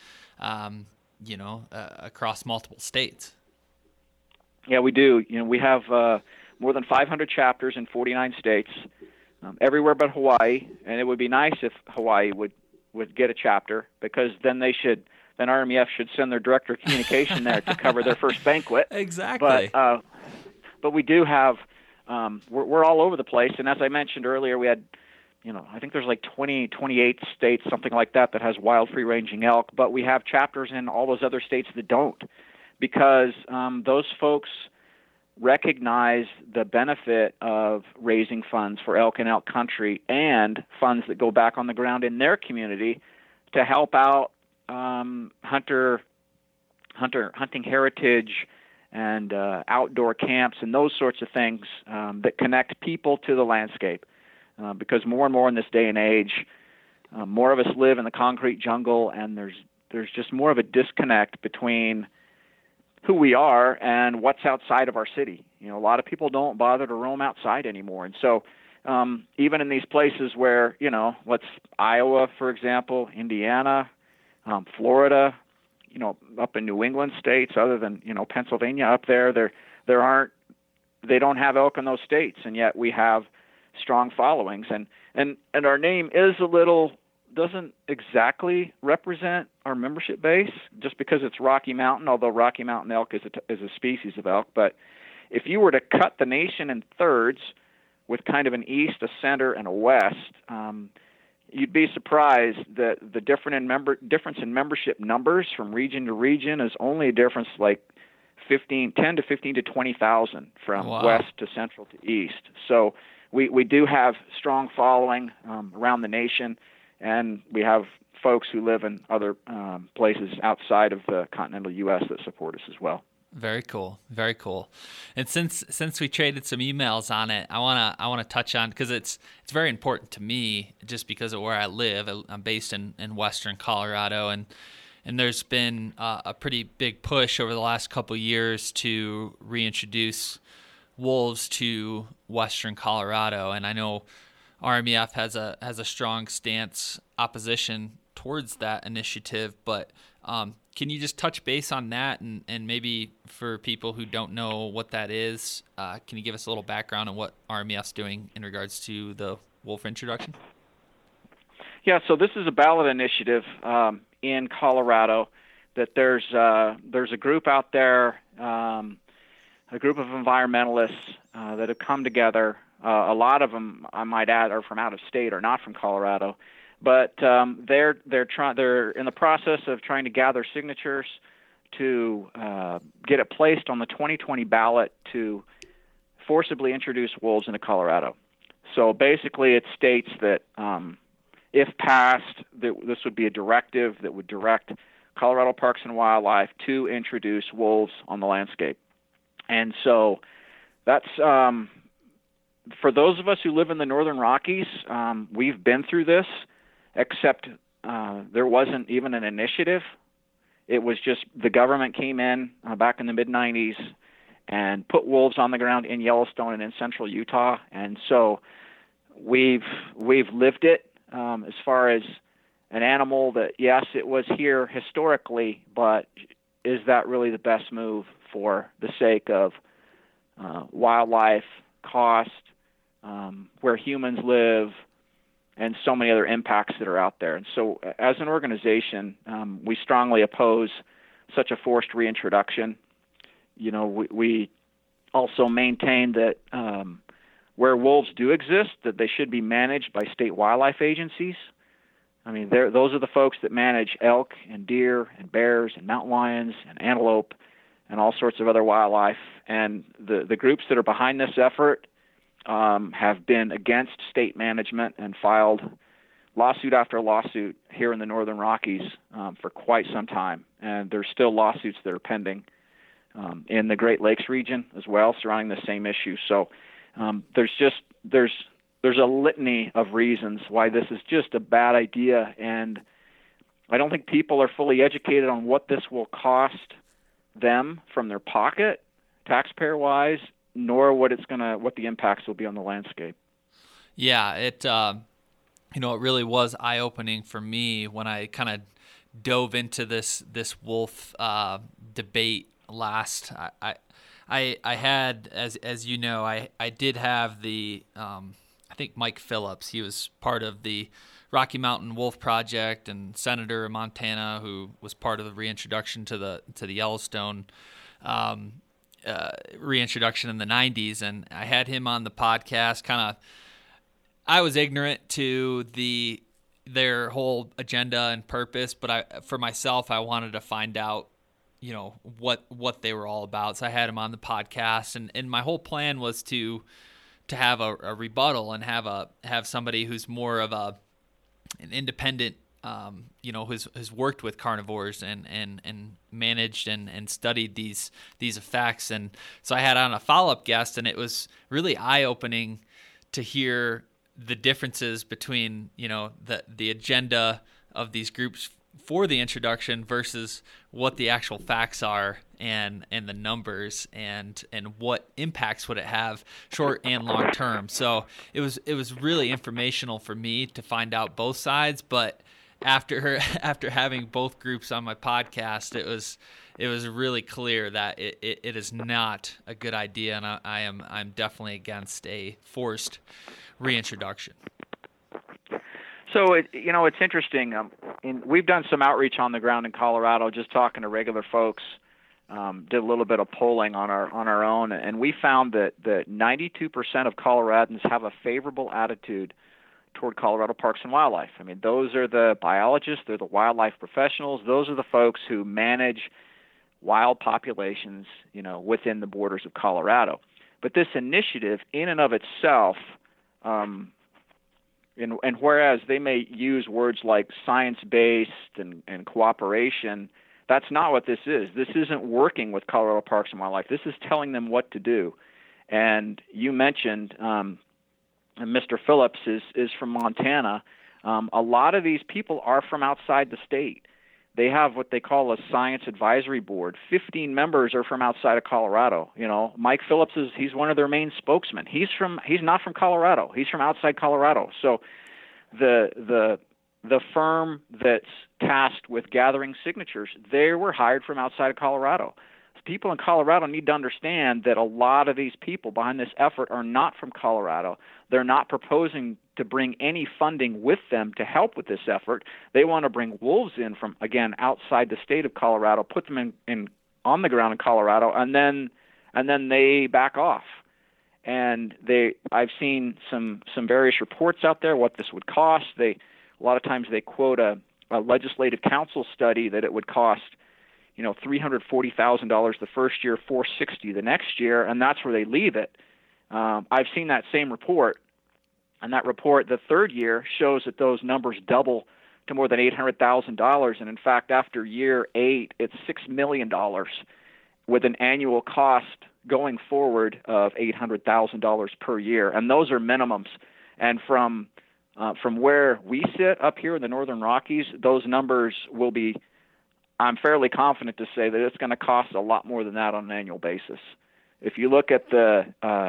B: across multiple states.
C: Yeah, we do. We have more than 500 chapters in 49 states, everywhere but Hawaii, and it would be nice if Hawaii would get a chapter, because then RMEF should send their director of communication there to cover their first banquet.
B: Exactly.
C: But we do have, we're all over the place, and as I mentioned earlier, we had, I think there's like 28 states, something like that has wild free-ranging elk, but we have chapters in all those other states that don't, because those folks recognize the benefit of raising funds for elk in elk country and funds that go back on the ground in their community to help out hunting heritage and outdoor camps and those sorts of things that connect people to the landscape. Because more and more in this day and age, more of us live in the concrete jungle, and there's just more of a disconnect between who we are and what's outside of our city. You know, a lot of people don't bother to roam outside anymore. And so even in these places where, you know, Iowa, for example, Indiana, Florida, you know, up in New England states, other than, you know, Pennsylvania up there, they don't have elk in those states, and yet we have strong followings. And our name doesn't exactly represent our membership base just because it's Rocky Mountain, although Rocky Mountain elk is a species of elk. But if you were to cut the nation in thirds with kind of an east, a center, and a west, you'd be surprised that the difference in membership numbers from region to region is only a difference like 10 to 15 to 20,000 from west to central to east. So we do have strong following around the nation, and we have folks who live in other places outside of the continental U.S. that support us as well.
B: Very cool, very cool. And since we traded some emails on it, I wanna touch on, because it's very important to me just because of where I live. I'm based in Western Colorado, and there's been a pretty big push over the last couple of years to reintroduce wolves to Western Colorado, and I know RMEF has a strong stance opposition towards that initiative, but can you just touch base on that, and maybe for people who don't know what that is, can you give us a little background on what RMEF's doing in regards to the wolf introduction?
C: Yeah, so this is a ballot initiative in Colorado that there's a group out there, a group of environmentalists that have come together. A lot of them, I might add, are from out of state or not from Colorado, but they're in the process of trying to gather signatures to get it placed on the 2020 ballot to forcibly introduce wolves into Colorado. So basically, it states that if passed, this would be a directive that would direct Colorado Parks and Wildlife to introduce wolves on the landscape. And so that's for those of us who live in the Northern Rockies, we've been through this, except there wasn't even an initiative. It was just the government came in back in the mid-'90s and put wolves on the ground in Yellowstone and in central Utah. And so we've lived it as far as an animal that, yes, it was here historically, but is that really the best move for the sake of wildlife, cost, where humans live, and so many other impacts that are out there? And so as an organization, we strongly oppose such a forced reintroduction. You know, we also maintain that where wolves do exist, that they should be managed by state wildlife agencies. I mean, those are the folks that manage elk and deer and bears and mountain lions and antelope and all sorts of other wildlife. And the groups that are behind this effort have been against state management and filed lawsuit after lawsuit here in the Northern Rockies for quite some time. And there's still lawsuits that are pending in the Great Lakes region as well surrounding the same issue. So there's a litany of reasons why this is just a bad idea, and I don't think people are fully educated on what this will cost them from their pocket, taxpayer-wise, nor what the impacts will be on the landscape.
B: Yeah, it really was eye-opening for me when I kind of dove into this wolf debate last. I had, as you know, I did have the I think Mike Phillips. He was part of the Rocky Mountain Wolf Project and senator in Montana who was part of the reintroduction to the Yellowstone reintroduction in the 90s, and I had him on the podcast. I was ignorant to their whole agenda and purpose, but for myself, I wanted to find out what they were all about. So I had him on the podcast, and my whole plan was to have a rebuttal and have somebody who's more of an independent, who's worked with carnivores and managed and studied these effects. And so I had on a follow-up guest, and it was really eye-opening to hear the differences between, the agenda of these groups for the introduction versus what the actual facts are and the numbers and what impacts would it have short and long term. So it was really informational for me to find out both sides, but after having both groups on my podcast, it was really clear that it is not a good idea, and I'm definitely against a forced reintroduction.
C: So it's interesting. We've done some outreach on the ground in Colorado, just talking to regular folks. Did a little bit of polling on our own, and we found that 92% of Coloradans have a favorable attitude toward Colorado Parks and Wildlife. I mean, those are the biologists, they're the wildlife professionals, those are the folks who manage wild populations, within the borders of Colorado. But this initiative, in and of itself, and whereas they may use words like science-based and cooperation, that's not what this is. This isn't working with Colorado Parks and Wildlife. This is telling them what to do. And you mentioned Mr. Phillips is from Montana. A lot of these people are from outside the state. They have what they call a science advisory board. 15 members are from outside of Colorado. Mike Phillips he's one of their main spokesmen. He's not from Colorado. He's from outside Colorado. So the firm that's tasked with gathering signatures, they were hired from outside of Colorado. People in Colorado need to understand that a lot of these people behind this effort are not from Colorado. They're not proposing to bring any funding with them to help with this effort. They want to bring wolves in from, again, outside the state of Colorado, put them in on the ground in Colorado, and then they back off. And I've seen some various reports out there what this would cost. A lot of times they quote a legislative council study that it would cost $340,000 the first year, $460,000 the next year, and that's where they leave it. I've seen that same report, and that report the third year shows that those numbers double to more than $800,000, and in fact, after year 8, it's $6 million with an annual cost going forward of $800,000 per year, and those are minimums. And from where we sit up here in the Northern Rockies, those numbers will be, I'm fairly confident to say that it's going to cost a lot more than that on an annual basis. If you look at the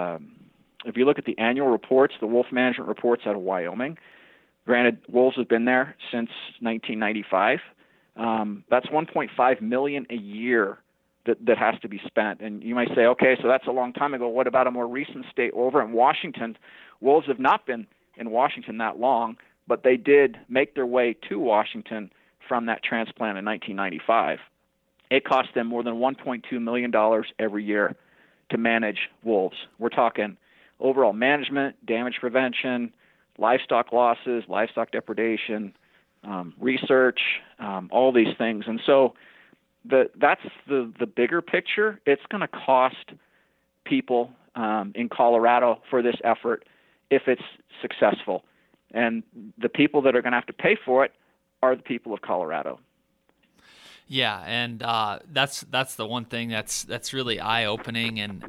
C: annual reports, the wolf management reports out of Wyoming, granted wolves have been there since 1995. That's $1.5 million a year that has to be spent. And you might say, okay, so that's a long time ago. What about a more recent state over in Washington? Wolves have not been in Washington that long, but they did make their way to Washington from that transplant in 1995. It cost them more than $1.2 million every year to manage wolves. We're talking overall management, damage prevention, livestock losses, livestock depredation, research, all these things. And so that's the bigger picture. It's going to cost people in Colorado for this effort if it's successful. And the people that are going to have to pay for it are the people of Colorado.
B: Yeah, and that's the one thing that's really eye-opening, and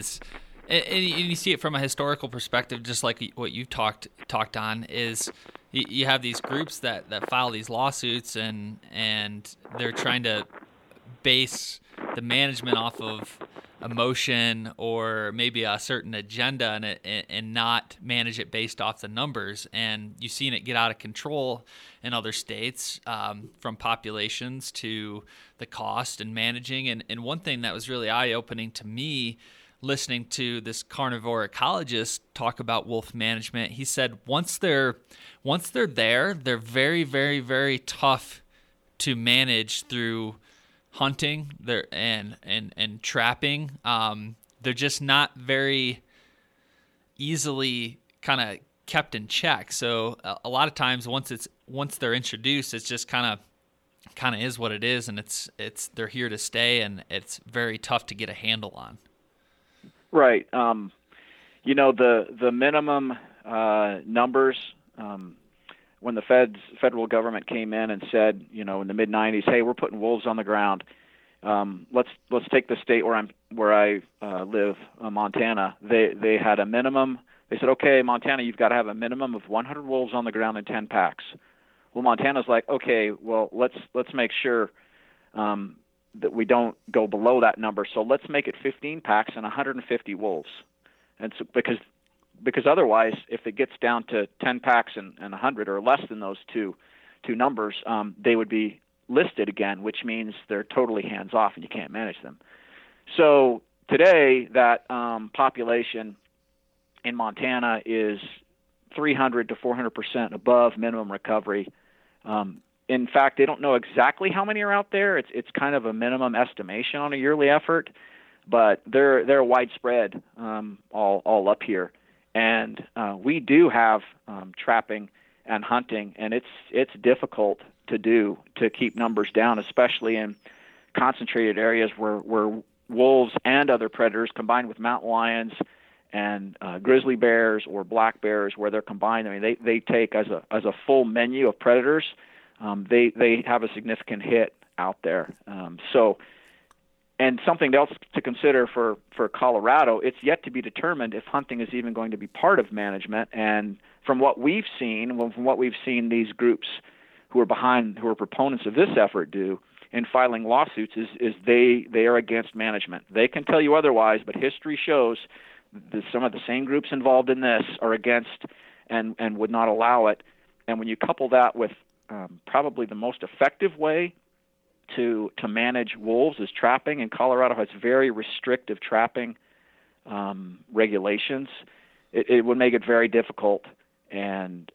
B: you see it from a historical perspective, just like what you've talked on, is you have these groups that file these lawsuits, and they're trying to base the management off of emotion or maybe a certain agenda and not manage it based off the numbers. And you've seen it get out of control in other states, from populations to the cost and managing. And one thing that was really eye-opening to me, listening to this carnivore ecologist talk about wolf management, he said once they're there, they're very, very, very tough to manage through hunting and trapping. They're just not very easily kind of kept in check. So a lot of times once they're introduced, it's just kind of kind of is what it is, and they're here to stay, and it's very tough to get a handle on.
C: Right. The minimum numbers, when the federal government came in and said, in the mid '90s, hey, we're putting wolves on the ground. Let's take the state where I live, Montana. They had a minimum. They said, okay, Montana, you've got to have a minimum of 100 wolves on the ground in 10 packs. Well, Montana's like, okay, well, let's make sure that we don't go below that number. So let's make it 15 packs and 150 wolves. And so because otherwise, if it gets down to 10 packs and 100 or less than those two numbers, they would be listed again, which means they're totally hands off and you can't manage them. So today, that population in Montana is 300 to 400% above minimum recovery. In fact, they don't know exactly how many are out there. It's kind of a minimum estimation on a yearly effort, but they're widespread all up here. And we do have trapping and hunting, and it's difficult to do to keep numbers down, especially in concentrated areas where wolves and other predators combined with mountain lions and grizzly bears or black bears, where they're combined. I mean, they take as a full menu of predators. They have a significant hit out there. And something else to consider for Colorado, it's yet to be determined if hunting is even going to be part of management. And from what we've seen these groups who are proponents of this effort do in filing lawsuits is they are against management. They can tell you otherwise, but history shows that some of the same groups involved in this are against and would not allow it. And when you couple that with probably the most effective way to manage wolves is trapping, and Colorado has very restrictive trapping regulations, it would make it very difficult. And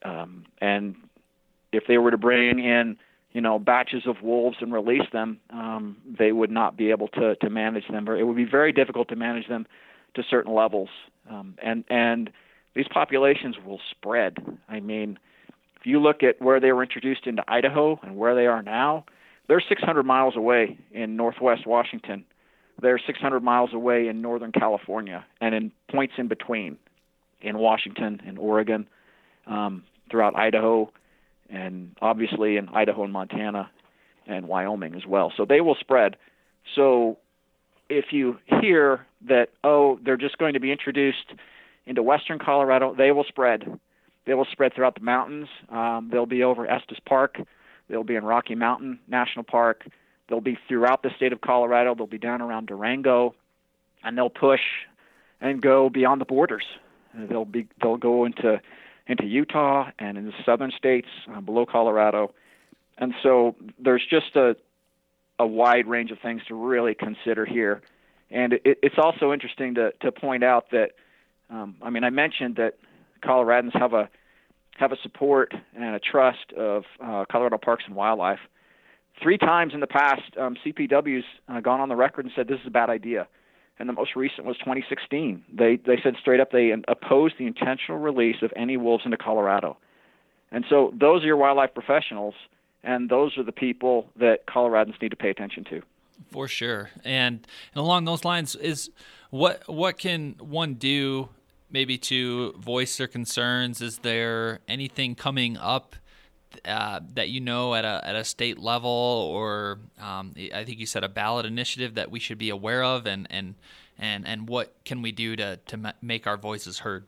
C: if they were to bring in batches of wolves and release them, they would not be able to manage them, or it would be very difficult to manage them to certain levels. And these populations will spread. I mean, if you look at where they were introduced into Idaho and where they are now, they're 600 miles away in northwest Washington. They're 600 miles away in northern California, and in points in between, in Washington and Oregon, throughout Idaho, and obviously in Idaho and Montana and Wyoming as well. So they will spread. So if you hear that, they're just going to be introduced into western Colorado, they will spread. They will spread throughout the mountains. They'll be over Estes Park. They'll be in Rocky Mountain National Park. They'll be throughout the state of Colorado. They'll be down around Durango, and they'll push and go beyond the borders. They'll go into Utah and in the southern states below Colorado. And so there's just a wide range of things to really consider here. And it's also interesting to point out that, I mentioned that Coloradans have a support and a trust of Colorado Parks and Wildlife. 3 times in the past, CPW's gone on the record and said this is a bad idea. And the most recent was 2016. They said straight up they opposed the intentional release of any wolves into Colorado. And so those are your wildlife professionals, and those are the people that Coloradans need to pay attention to.
B: For sure. And along those lines, is what can one do maybe to voice their concerns? Is there anything coming up that at a state level, or I think you said a ballot initiative that we should be aware of, and what can we do to make our voices heard?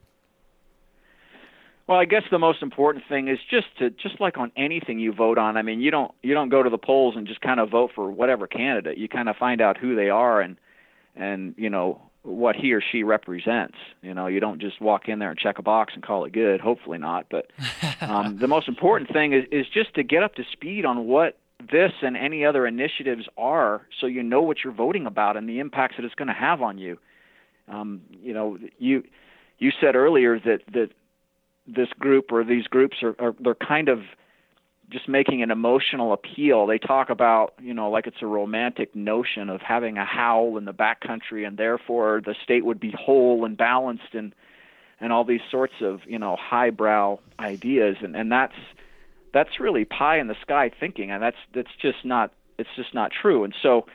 C: Well, I guess the most important thing is just like on anything you vote on. I mean, you don't go to the polls and just kind of vote for whatever candidate. You kind of find out who they are and what he or she represents. You don't just walk in there and check a box and call it good. Hopefully not. But the most important thing is just to get up to speed on what this and any other initiatives are, so you know what you're voting about and the impacts that it's going to have on you. You said earlier that this group or these groups they're kind of just making an emotional appeal. They talk about, like it's a romantic notion of having a howl in the backcountry, and therefore the state would be whole and balanced, and all these sorts of, highbrow ideas. And that's that's really pie in the sky thinking, and that's just not true. And so,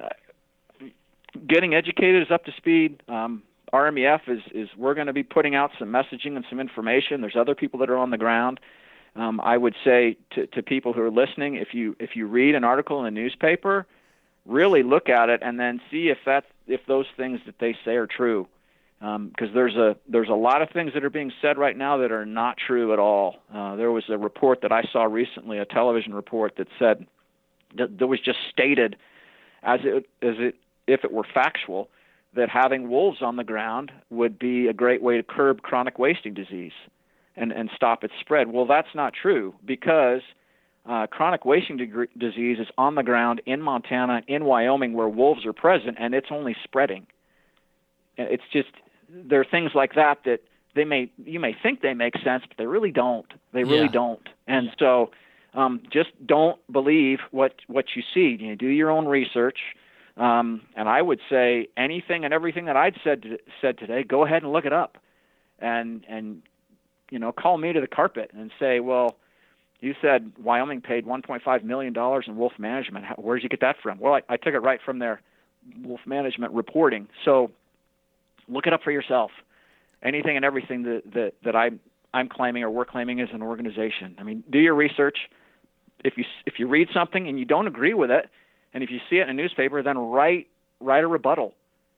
C: getting educated is up to speed. RMEF is we're going to be putting out some messaging and some information. There's other people that are on the ground. I would say to people who are listening, if you read an article in a newspaper, really look at it and then see if those things that they say are true. Because there's a lot of things that are being said right now that are not true at all. There was a report that I saw recently, a television report that said that was just stated as if it were factual, that having wolves on the ground would be a great way to curb chronic wasting disease and stop its spread. Well, that's not true, because chronic wasting disease is on the ground in Montana, in Wyoming, where wolves are present, and it's only spreading. It's just, there are things like that you may think they make sense, but they really don't. They really don't. And so just don't believe what you see. You know, do your own research. And I would say anything and everything that I'd said today, go ahead and look it up, and call me to the carpet and say, well, you said Wyoming paid $1.5 million in wolf management. Where did you get that from? Well, I took it right from their wolf management reporting. So look it up for yourself. Anything and everything that I'm claiming or we're claiming as an organization. I mean, do your research. If you read something and you don't agree with it, and if you see it in a newspaper, then write a rebuttal.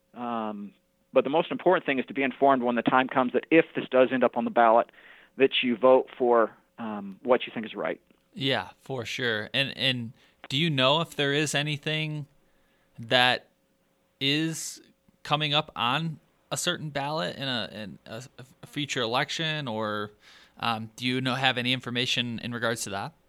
C: But the most important thing is to be informed when the time comes that if this does end up on the ballot, that you vote for what you think is right.
B: Yeah, for sure. And do you know if there is anything that is coming up on a certain ballot in a future election, or do you have any information in regards to that?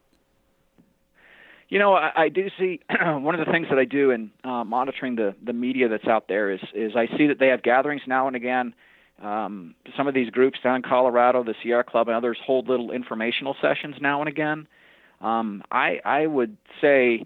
C: You know, I do see one of the things that I do in monitoring the media that's out there is I see that they have gatherings now and again. Some of these groups down in Colorado, the Sierra Club and others, hold little informational sessions now and again. I would say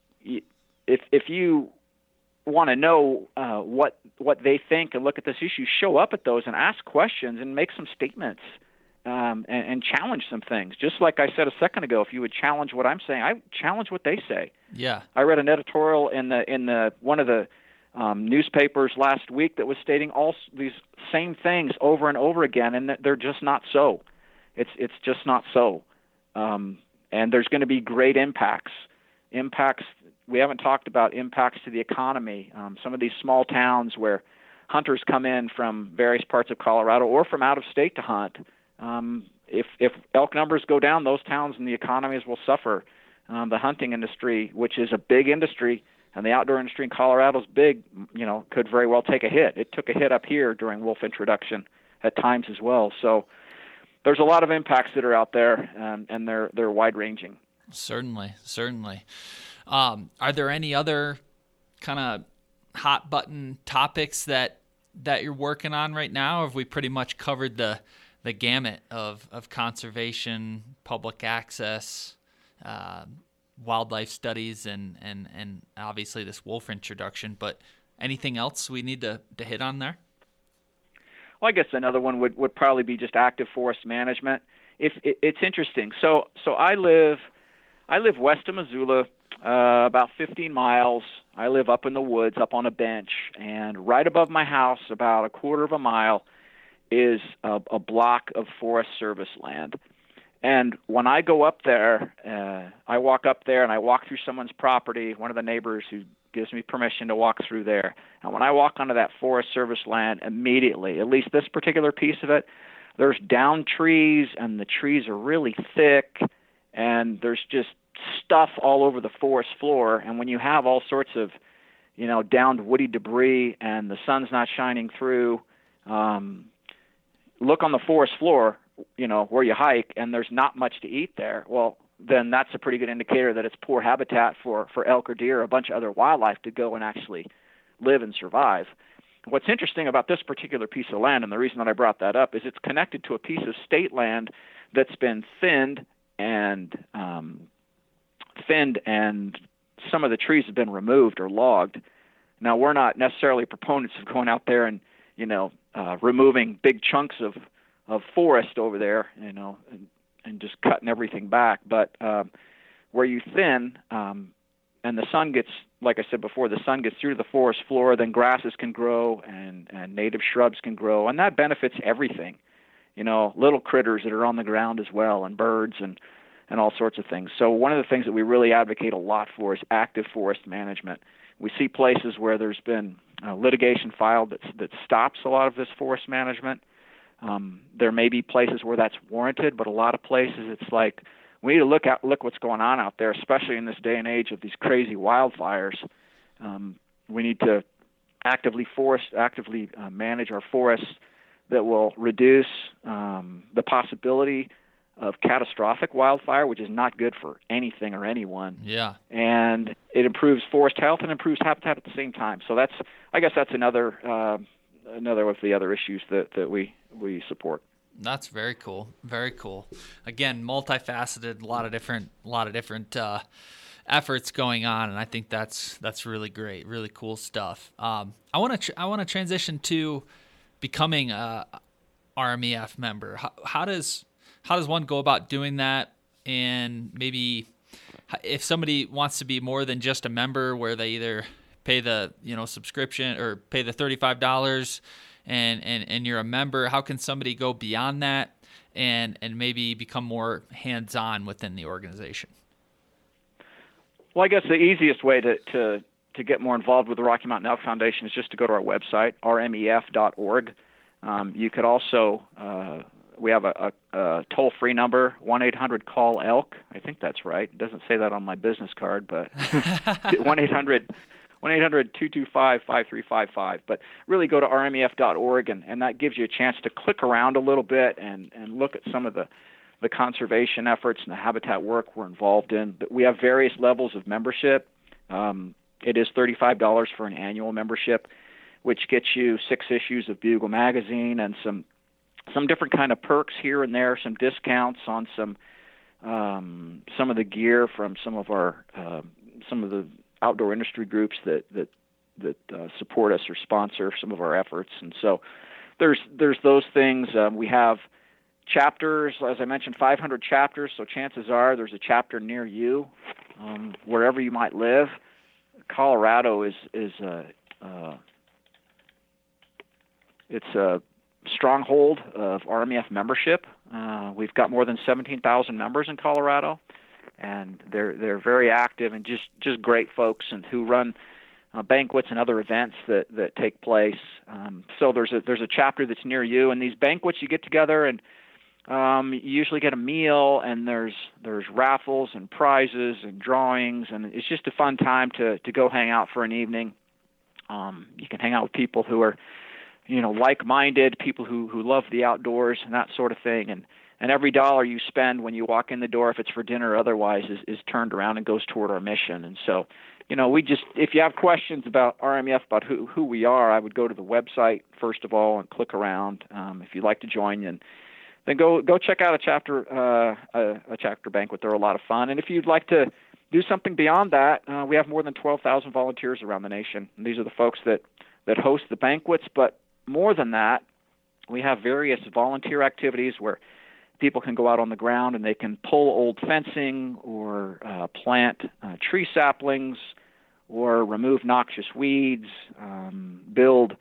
C: if you want to know what they think and look at this issue, show up at those and ask questions and make some statements. And challenge some things. Just like I said a second ago, if you would challenge what I'm saying, I challenge what they say.
B: Yeah.
C: I read an editorial in the one of the newspapers last week that was stating all these same things over and over again, and they're just not so. It's just not so. And there's going to be great impacts. We haven't talked about impacts to the economy. Some of these small towns where hunters come in from various parts of Colorado or from out of state to hunt. If elk numbers go down, those towns and the economies will suffer. The hunting industry, which is a big industry, and the outdoor industry in Colorado is big, could very well take a hit. It took a hit up here during wolf introduction at times as well. So there's a lot of impacts that are out there, and they're wide-ranging.
B: Certainly. Are there any other kind of hot-button topics that you're working on right now, or have we pretty much covered the gamut of conservation, public access, wildlife studies, and obviously this wolf introduction? But anything else we need to hit on there?
C: Well, I guess another one would probably be just active forest management. It's interesting. So I live west of Missoula, about 15 miles. I live up in the woods, up on a bench, and right above my house, about a quarter of a mile, is a block of Forest Service land. And when I go up there, I walk up there and I walk through someone's property, one of the neighbors who gives me permission to walk through there. And when I walk onto that Forest Service land, immediately, at least this particular piece of it, there's downed trees, and the trees are really thick, and there's just stuff all over the forest floor. And when you have all sorts of, downed woody debris and the sun's not shining through, look on the forest floor, where you hike, and there's not much to eat there. Well, then that's a pretty good indicator that it's poor habitat for elk or deer or a bunch of other wildlife to go and actually live and survive. What's interesting about this particular piece of land, and the reason that I brought that up, is it's connected to a piece of state land that's been thinned and some of the trees have been removed or logged. Now, we're not necessarily proponents of going out there and removing big chunks of forest over there, just cutting everything back. But where you thin, and the sun gets, like I said before, the sun gets through the forest floor, then grasses can grow and native shrubs can grow, and that benefits everything. Little critters that are on the ground as well, and birds and all sorts of things. So one of the things that we really advocate a lot for is active forest management. We see places where there's been litigation filed that stops a lot of this forest management. There may be places where that's warranted, but a lot of places it's like, we need to look what's going on out there, especially in this day and age of these crazy wildfires. We need to actively manage our forests that will reduce the possibility of catastrophic wildfire, which is not good for anything or anyone.
B: Yeah.
C: And it improves forest health and improves habitat at the same time. So I guess that's another of the other issues that we support.
B: That's very cool. Very cool. Again, multifaceted, a lot of different efforts going on, and I think that's really great, really cool stuff. I want to transition to becoming a RMEF member. How does one go about doing that? And maybe if somebody wants to be more than just a member, where they either pay the subscription or pay the $35 and you're a member, how can somebody go beyond that and maybe become more hands-on within the organization?
C: Well, I guess the easiest way to get more involved with the Rocky Mountain Elk Foundation is just to go to our website, rmef.org. You could also, we have a toll-free number, 1-800-CALL-ELK. I think that's right. It doesn't say that on my business card, but 1-800-225-5355. But really go to rmef.org, and that gives you a chance to click around a little bit and look at some of the conservation efforts and the habitat work we're involved in. But we have various levels of membership. It is $35 for an annual membership, which gets you 6 issues of Bugle magazine and some different kind of perks here and there, some discounts on some of the gear from some of the outdoor industry groups that support us or sponsor some of our efforts. And so there's those things. We have chapters, as I mentioned, 500 chapters. So chances are there's a chapter near you, wherever you might live. Colorado is it's a stronghold of RMEF membership. We've got more than 17,000 members in Colorado, and they're very active and just great folks, and who run banquets and other events that take place. So there's a chapter that's near you, and these banquets you get together and you usually get a meal, and there's raffles and prizes and drawings, and it's just a fun time to go hang out for an evening. You can hang out with people who are like-minded, people who love the outdoors and that sort of thing. And every dollar you spend when you walk in the door, if it's for dinner or otherwise, is turned around and goes toward our mission. And so, if you have questions about RMEF, about who we are, I would go to the website first of all and click around. If you'd like to join, and then go check out a chapter banquet. They're a lot of fun. And if you'd like to do something beyond that, we have more than 12,000 volunteers around the nation. And these are the folks that host the banquets, but more than that, we have various volunteer activities where people can go out on the ground and they can pull old fencing or plant tree saplings or remove noxious weeds, build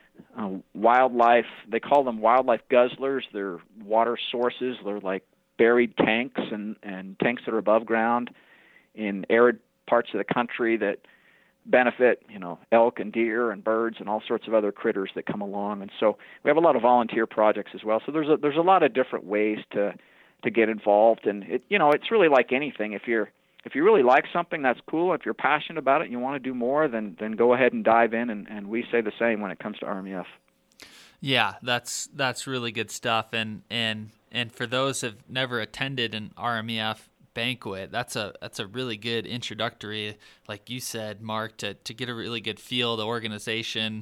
C: wildlife. They call them wildlife guzzlers. They're water sources. They're like buried tanks and tanks that are above ground in arid parts of the country that benefit, elk and deer and birds and all sorts of other critters that come along. And so we have a lot of volunteer projects as well. So there's a lot of different ways to get involved. And it's really like anything. If you really like something, that's cool. If you're passionate about it and you want to do more, then go ahead and dive in. And we say the same when it comes to RMEF. Yeah,
B: that's really good stuff. And for those who've never attended an RMEF banquet, that's a really good introductory, like you said, Mark, to get a really good feel of the organization.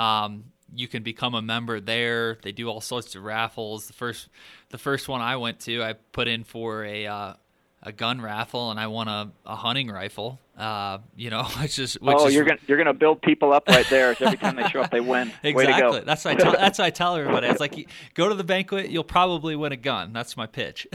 B: You can become a member there. They do all sorts of raffles. The first one I went to, I put in for a a gun raffle and I won a hunting rifle. It's just
C: you're gonna build people up right there. So every time they show up, they win.
B: Exactly.
C: Way to go.
B: That's what I tell everybody. It's like, go to the banquet, you'll probably win a gun. That's my pitch.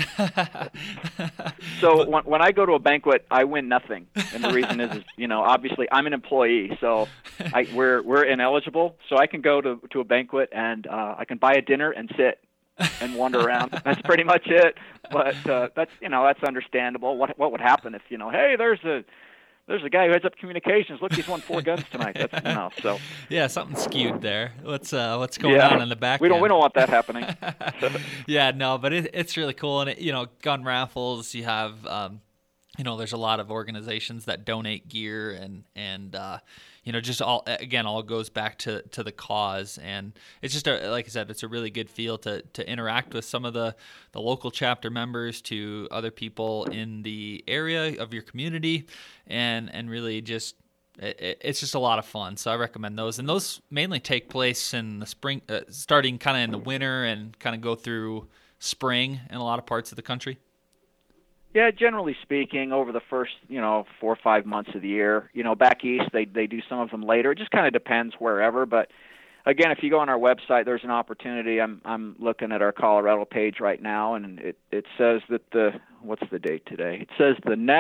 C: So when I go to a banquet, I win nothing, and the reason is obviously I'm an employee, so we're ineligible. So I can go to a banquet and I can buy a dinner and sit and wander around. That's pretty much it. But that's understandable. What would happen if hey, there's a guy who heads up communications. Look, he's won 4 guns tonight. That's so.
B: Yeah, something skewed there. What's going on in the back?
C: We don't want that happening.
B: Yeah, no, but it's really cool. And gun raffles. You have there's a lot of organizations that donate gear and just all goes back to the cause. And it's just like I said, it's a really good feel to interact with some of the local chapter members, to other people in the area of your community, and really just it's just a lot of fun. So I recommend those, and those mainly take place in the spring, starting kind of in the winter and kind of go through spring in a lot of parts of the country.
C: Yeah, generally speaking, over the first 4 or 5 months of the year. Back east they do some of them later. It just kind of depends wherever. But again, if you go on our website, there's an opportunity. I'm looking at our Colorado page right now, and it says that what's the date today? It says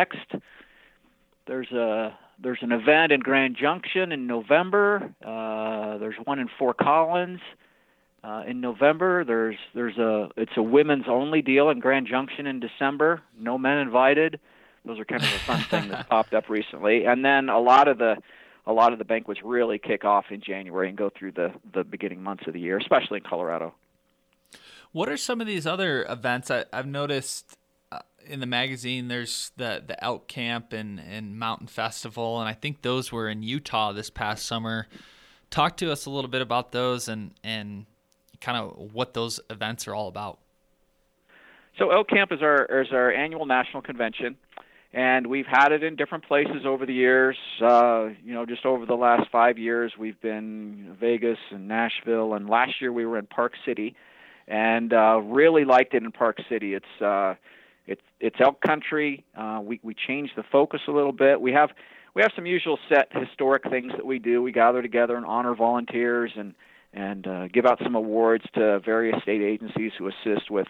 C: there's an event in Grand Junction in November. There's one in Fort Collins. In November, it's a women's only deal in Grand Junction in December. No men invited. Those are kind of a fun thing that's popped up recently. And then a lot of the banquets really kick off in January and go through the beginning months of the year, especially in Colorado.
B: What are some of these other events? I've noticed in the magazine there's the Elk Camp and Mountain Festival, and I think those were in Utah this past summer. Talk to us a little bit about those and kind of what those events are all about.
C: So Elk Camp is our annual national convention, and we've had it in different places over the years. Just over the last 5 years, we've been in Vegas and Nashville, and last year we were in Park City, and really liked it in Park City. It's elk country. We changed the focus a little bit. We have some usual set historic things that we do. We gather together and honor volunteers and give out some awards to various state agencies who assist with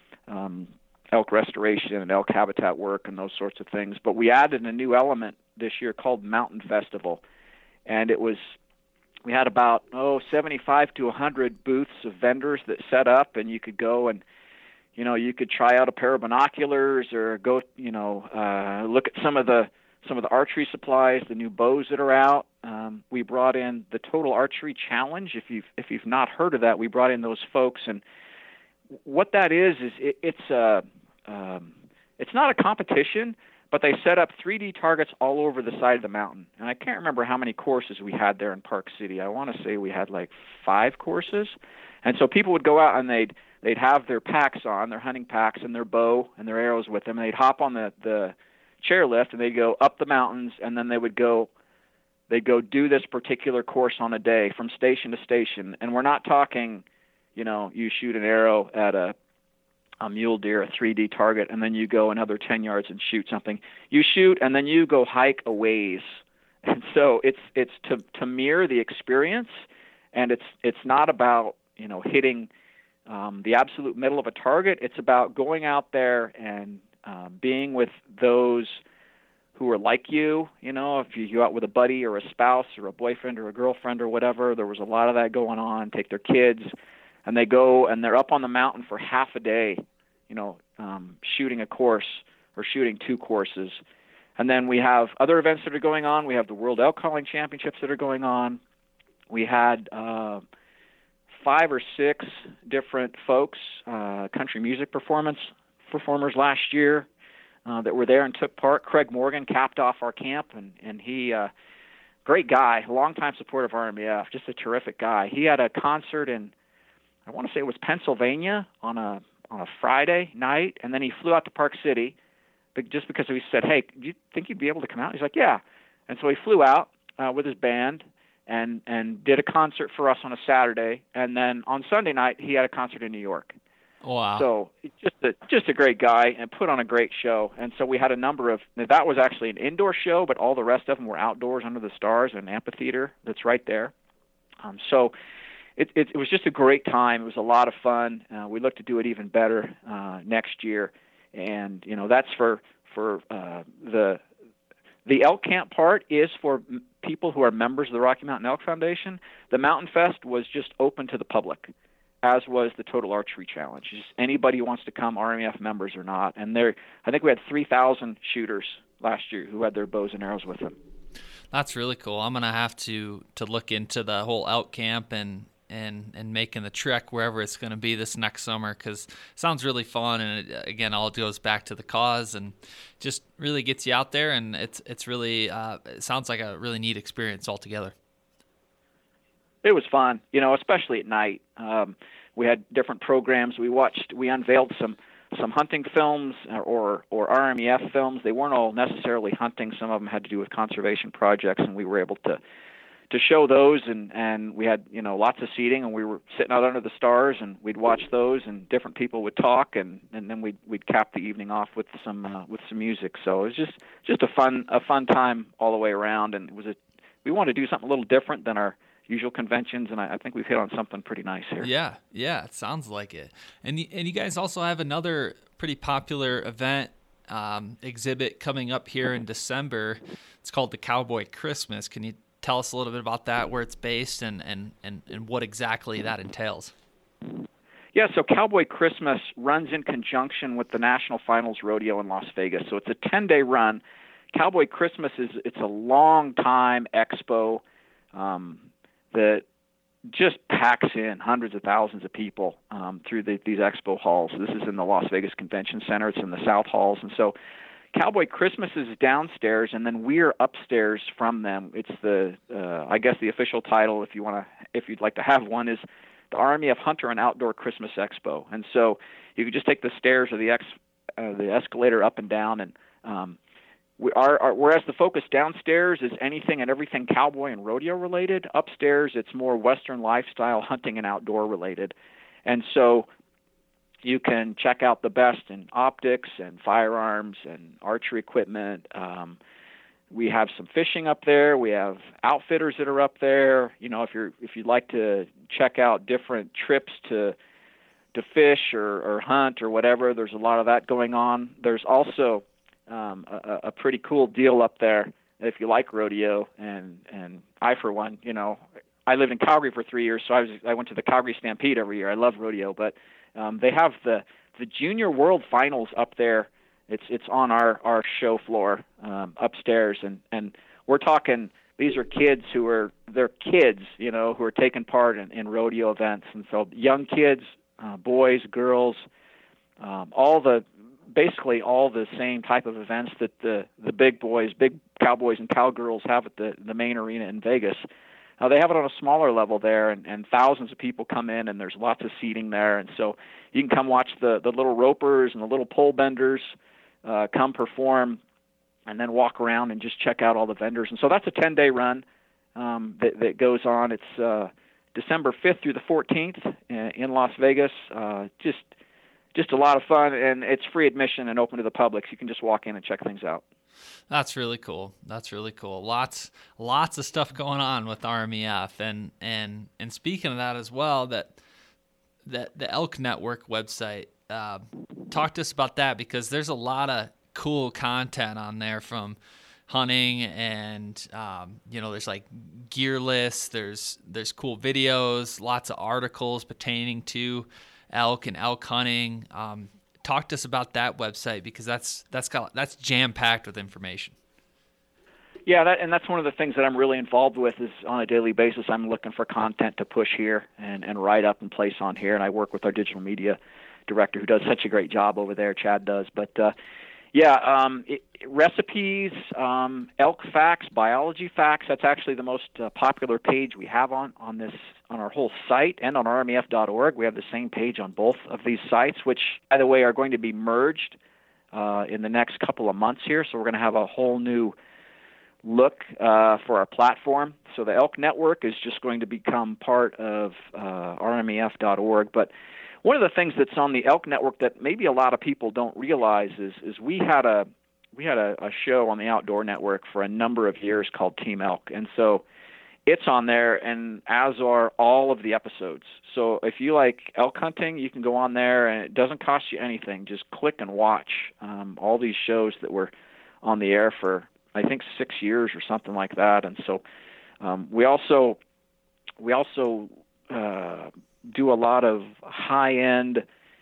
C: elk restoration and elk habitat work and those sorts of things. But we added a new element this year called Mountain Festival, and we had about 75 to 100 booths of vendors that set up, and you could go and you could try out a pair of binoculars or go look at some of the archery supplies, the new bows that are out. We brought in the Total Archery Challenge. If you've not heard of that, we brought in those folks, and what that is it's not a competition, but they set up 3D targets all over the side of the mountain. And I can't remember how many courses we had there in Park City. I want to say we had like 5 courses, and so people would go out and they'd have their packs on, their hunting packs, and their bow and their arrows with them, and they'd hop on the chairlift and they'd go up the mountains, and then they'd go do this particular course on a day from station to station. And we're not talking, you shoot an arrow at a mule deer, a 3D target, and then you go another 10 yards and shoot something. You shoot and then you go hike a ways. And so it's to mirror the experience, and it's not about hitting the absolute middle of a target. It's about going out there and being with those who are like you. If you go out with a buddy or a spouse or a boyfriend or a girlfriend or whatever, there was a lot of that going on. Take their kids, and they go and they're up on the mountain for half a day, shooting a course or shooting 2 courses. And then we have other events that are going on. We have the World Elk Calling Championships that are going on. We had 5 or 6 different folks, country music performers last year that were there and took part. Craig Morgan capped off our camp, and he, great guy, longtime supporter of RMEF, just a terrific guy. He had a concert in, I want to say it was Pennsylvania on a Friday night, and then he flew out to Park City, but just because we said, hey, do you think you'd be able to come out? He's like, yeah. And so he flew out with his band and did a concert for us on a Saturday, and then on Sunday night he had a concert in New York.
B: Wow.
C: So it's just a great guy and put on a great show. And so we had a number of, that was actually an indoor show, but all the rest of them were outdoors under the stars in an amphitheater that's right there. So it was just a great time. It was a lot of fun. We look to do it even better next year. And, that's for the elk camp part is for people who are members of the Rocky Mountain Elk Foundation. The Mountain Fest was just open to the public, as was the Total Archery Challenge. Just anybody who wants to come, RMEF members or not. And I think we had 3,000 shooters last year who had their bows and arrows with them.
B: That's really cool. I'm gonna have to look into the whole elk camp and making the trek wherever it's going to be this next summer, because it sounds really fun, and again, all it goes back to the cause and just really gets you out there, and it's really it sounds like a really neat experience altogether.
C: It was fun, especially at night. We had different programs. We unveiled some hunting films or RMEF films. They weren't all necessarily hunting. Some of them had to do with conservation projects, and we were able to show those, and we had lots of seating, and we were sitting out under the stars, and we'd watch those, and different people would talk, and then we'd cap the evening off with some music. So it was just a fun time all the way around, and we wanted to do something a little different than our usual conventions, and I think we've hit on something pretty nice here.
B: Yeah, it sounds like it. And you guys also have another pretty popular event exhibit coming up here in December. It's called the Cowboy Christmas. Can you tell us a little bit about that, where it's based, and what exactly that entails?
C: Yeah, so Cowboy Christmas runs in conjunction with the National Finals Rodeo in Las Vegas. So it's a 10-day run. Cowboy Christmas it's a long-time expo that just packs in hundreds of thousands of people through these expo halls. This is in the Las Vegas Convention Center. It's in the South Halls. And so Cowboy Christmas is downstairs, and then we're upstairs from them. It's I guess the official title, if you'd like to have one, is the RMEF Hunter and Outdoor Christmas Expo. And so you can just take the stairs or the escalator up and down, and whereas the focus downstairs is anything and everything cowboy and rodeo related, upstairs it's more Western lifestyle, hunting and outdoor related. And so you can check out the best in optics and firearms and archery equipment. We have some fishing up there. We have outfitters that are up there. If you'd like to check out different trips to fish or hunt or whatever, there's a lot of that going on. There's also a pretty cool deal up there if you like rodeo, and I, for one, I lived in Calgary for 3 years, so I went to the Calgary Stampede every year. I love rodeo, but they have the Junior World Finals up there. It's on our show floor upstairs, and we're talking. These are kids who are taking part in rodeo events, and so young kids, boys, girls, basically all the same type of events that the big cowboys and cowgirls have at the main arena in Vegas. They have it on a smaller level there, and thousands of people come in, and there's lots of seating there. And so you can come watch the little ropers and the little pole benders come perform, and then walk around and just check out all the vendors. And so that's a 10-day run that goes on. It's December 5th through the 14th in Las Vegas. Just a lot of fun, and it's free admission and open to the public, so you can just walk in and check things out.
B: That's really cool. Lots of stuff going on with RMEF, and speaking of that as well, that the Elk Network website. Talk to us about that, because there's a lot of cool content on there from hunting, and there's like gear lists, there's cool videos, lots of articles pertaining to elk and elk hunting. Talk to us about that website, because that's jam-packed with information.
C: Yeah, that's one of the things that I'm really involved with. Is on a daily basis I'm looking for content to push here and write up and place on here, and I work with our digital media director who does such a great job over there, Chad does. But recipes, elk facts, biology facts. That's actually the most popular page we have on our whole site, and on rmef.org. We have the same page on both of these sites, which, by the way, are going to be merged in the next couple of months here. So we're going to have a whole new look for our platform. So the Elk Network is just going to become part of rmef.org. But one of the things that's on the Elk Network that maybe a lot of people don't realize is we had a show on the Outdoor Network for a number of years called Team Elk, and so it's on there, and as are all of the episodes. So if you like elk hunting, you can go on there, and it doesn't cost you anything. Just click and watch all these shows that were on the air for, I think, 6 years or something like that. And so we also do a lot of high-end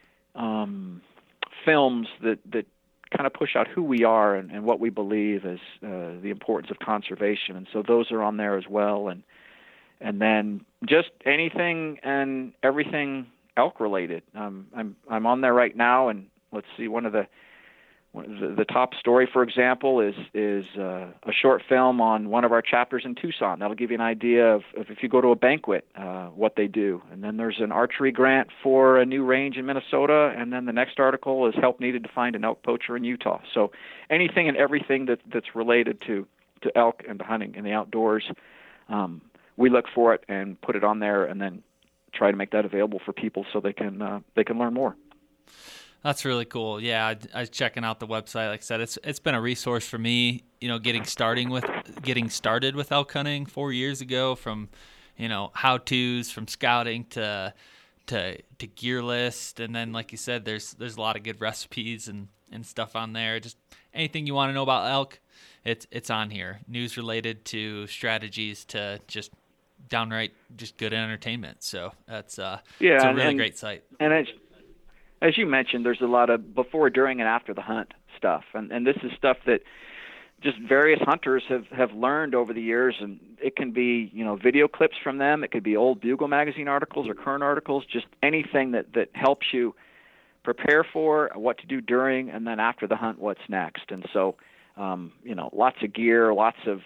C: films that kind of push out who we are and what we believe is the importance of conservation, and so those are on there as well, and then just anything and everything elk related. I'm on there right now, and let's see, one of the top story, for example, is a short film on one of our chapters in Tucson. That'll give you an idea of if you go to a banquet, what they do. And then there's an archery grant for a new range in Minnesota, and then the next article is help needed to find an elk poacher in Utah. So anything and everything that's related to elk and to hunting in the outdoors, we look for it and put it on there, and then try to make that available for people so they can learn more.
B: That's really cool. Yeah, I was checking out the website. Like I said, it's been a resource for me, getting started with elk hunting 4 years ago, from, how-tos, from scouting to gear list. And then, like you said, there's a lot of good recipes and stuff on there. Just anything you want to know about elk, it's on here. News related to strategies to just downright just good entertainment. So it's a really great site.
C: And as you mentioned, there's a lot of before, during, and after the hunt stuff. And this is stuff that just various hunters have learned over the years. And it can be, video clips from them. It could be old Bugle magazine articles or current articles, just anything that helps you prepare for what to do during and then after the hunt, what's next. And so, lots of gear, lots of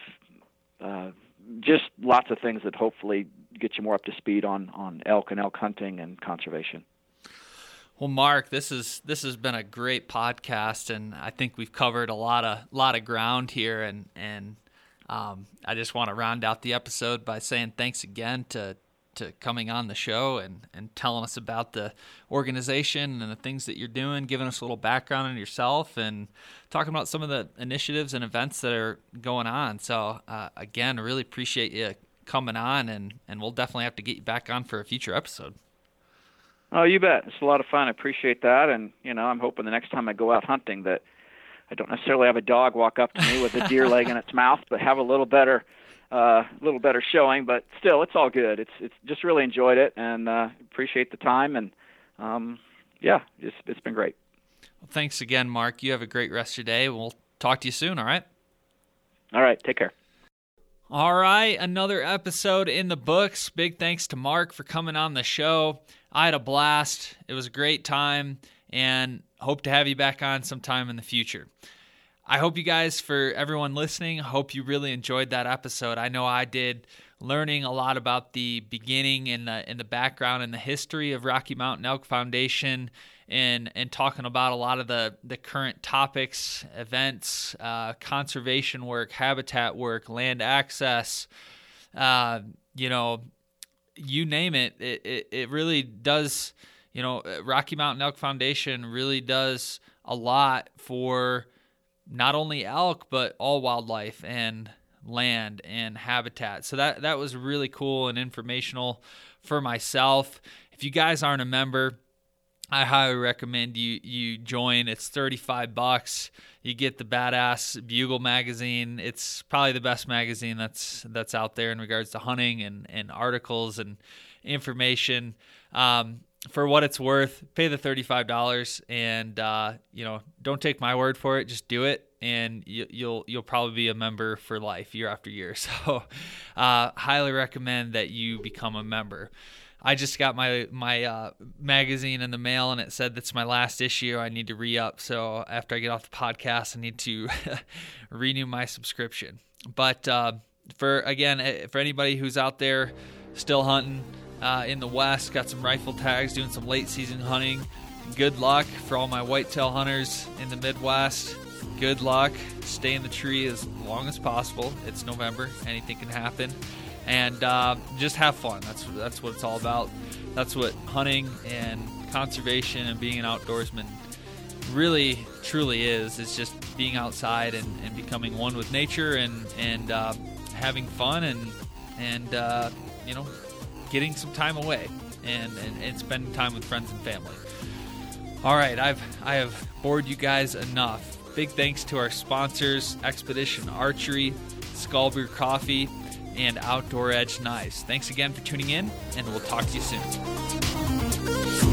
C: things that hopefully get you more up to speed on elk and elk hunting and conservation.
B: Well, Mark, this has been a great podcast, and I think we've covered a lot of ground here. And I just want to round out the episode by saying thanks again to coming on the show and telling us about the organization and the things that you're doing, giving us a little background on yourself, and talking about some of the initiatives and events that are going on. So again, I really appreciate you coming on, and we'll definitely have to get you back on for a future episode.
C: Oh, you bet. It's a lot of fun. I appreciate that. And, I'm hoping the next time I go out hunting that I don't necessarily have a dog walk up to me with a deer leg in its mouth, but have a little better showing. But still, it's all good. It's just really enjoyed it, and appreciate the time. And, it's been great.
B: Well, thanks again, Mark. You have a great rest of your day. We'll talk to you soon, all right?
C: All right. Take care.
B: All right, another episode in the books. Big thanks to Mark for coming on the show. I had a blast. It was a great time, and hope to have you back on sometime in the future. I hope you guys, for everyone listening, hope you really enjoyed that episode. I know I did, learning a lot about the beginning and the background and the history of Rocky Mountain Elk Foundation, and talking about a lot of the current topics, events, conservation work, habitat work, land access, you name it. It really does, Rocky Mountain Elk Foundation really does a lot for not only elk, but all wildlife and land and habitat. So that was really cool and informational for myself. If you guys aren't a member, I highly recommend you join. It's $35. You get the badass Bugle magazine. It's probably the best magazine that's out there in regards to hunting and articles and information. For what it's worth, pay the $35, and don't take my word for it. Just do it, and you'll probably be a member for life, year after year. So, highly recommend that you become a member. I just got my magazine in the mail, and it said that's my last issue. I need to re-up. So after I get off the podcast, I need to renew my subscription. But for anybody who's out there still hunting in the West, got some rifle tags, doing some late season hunting, good luck. For all my whitetail hunters in the Midwest, good luck. Stay in the tree as long as possible. It's November. Anything can happen. and just have fun. That's what it's all about. That's what hunting and conservation and being an outdoorsman really truly is. It's just being outside and becoming one with nature and having fun and getting some time away and spending time with friends and family. All right, I have bored you guys enough. Big thanks to our sponsors, Expedition Archery, Skull Brew Coffee, and Outdoor Edge Knives. Thanks again for tuning in, and we'll talk to you soon.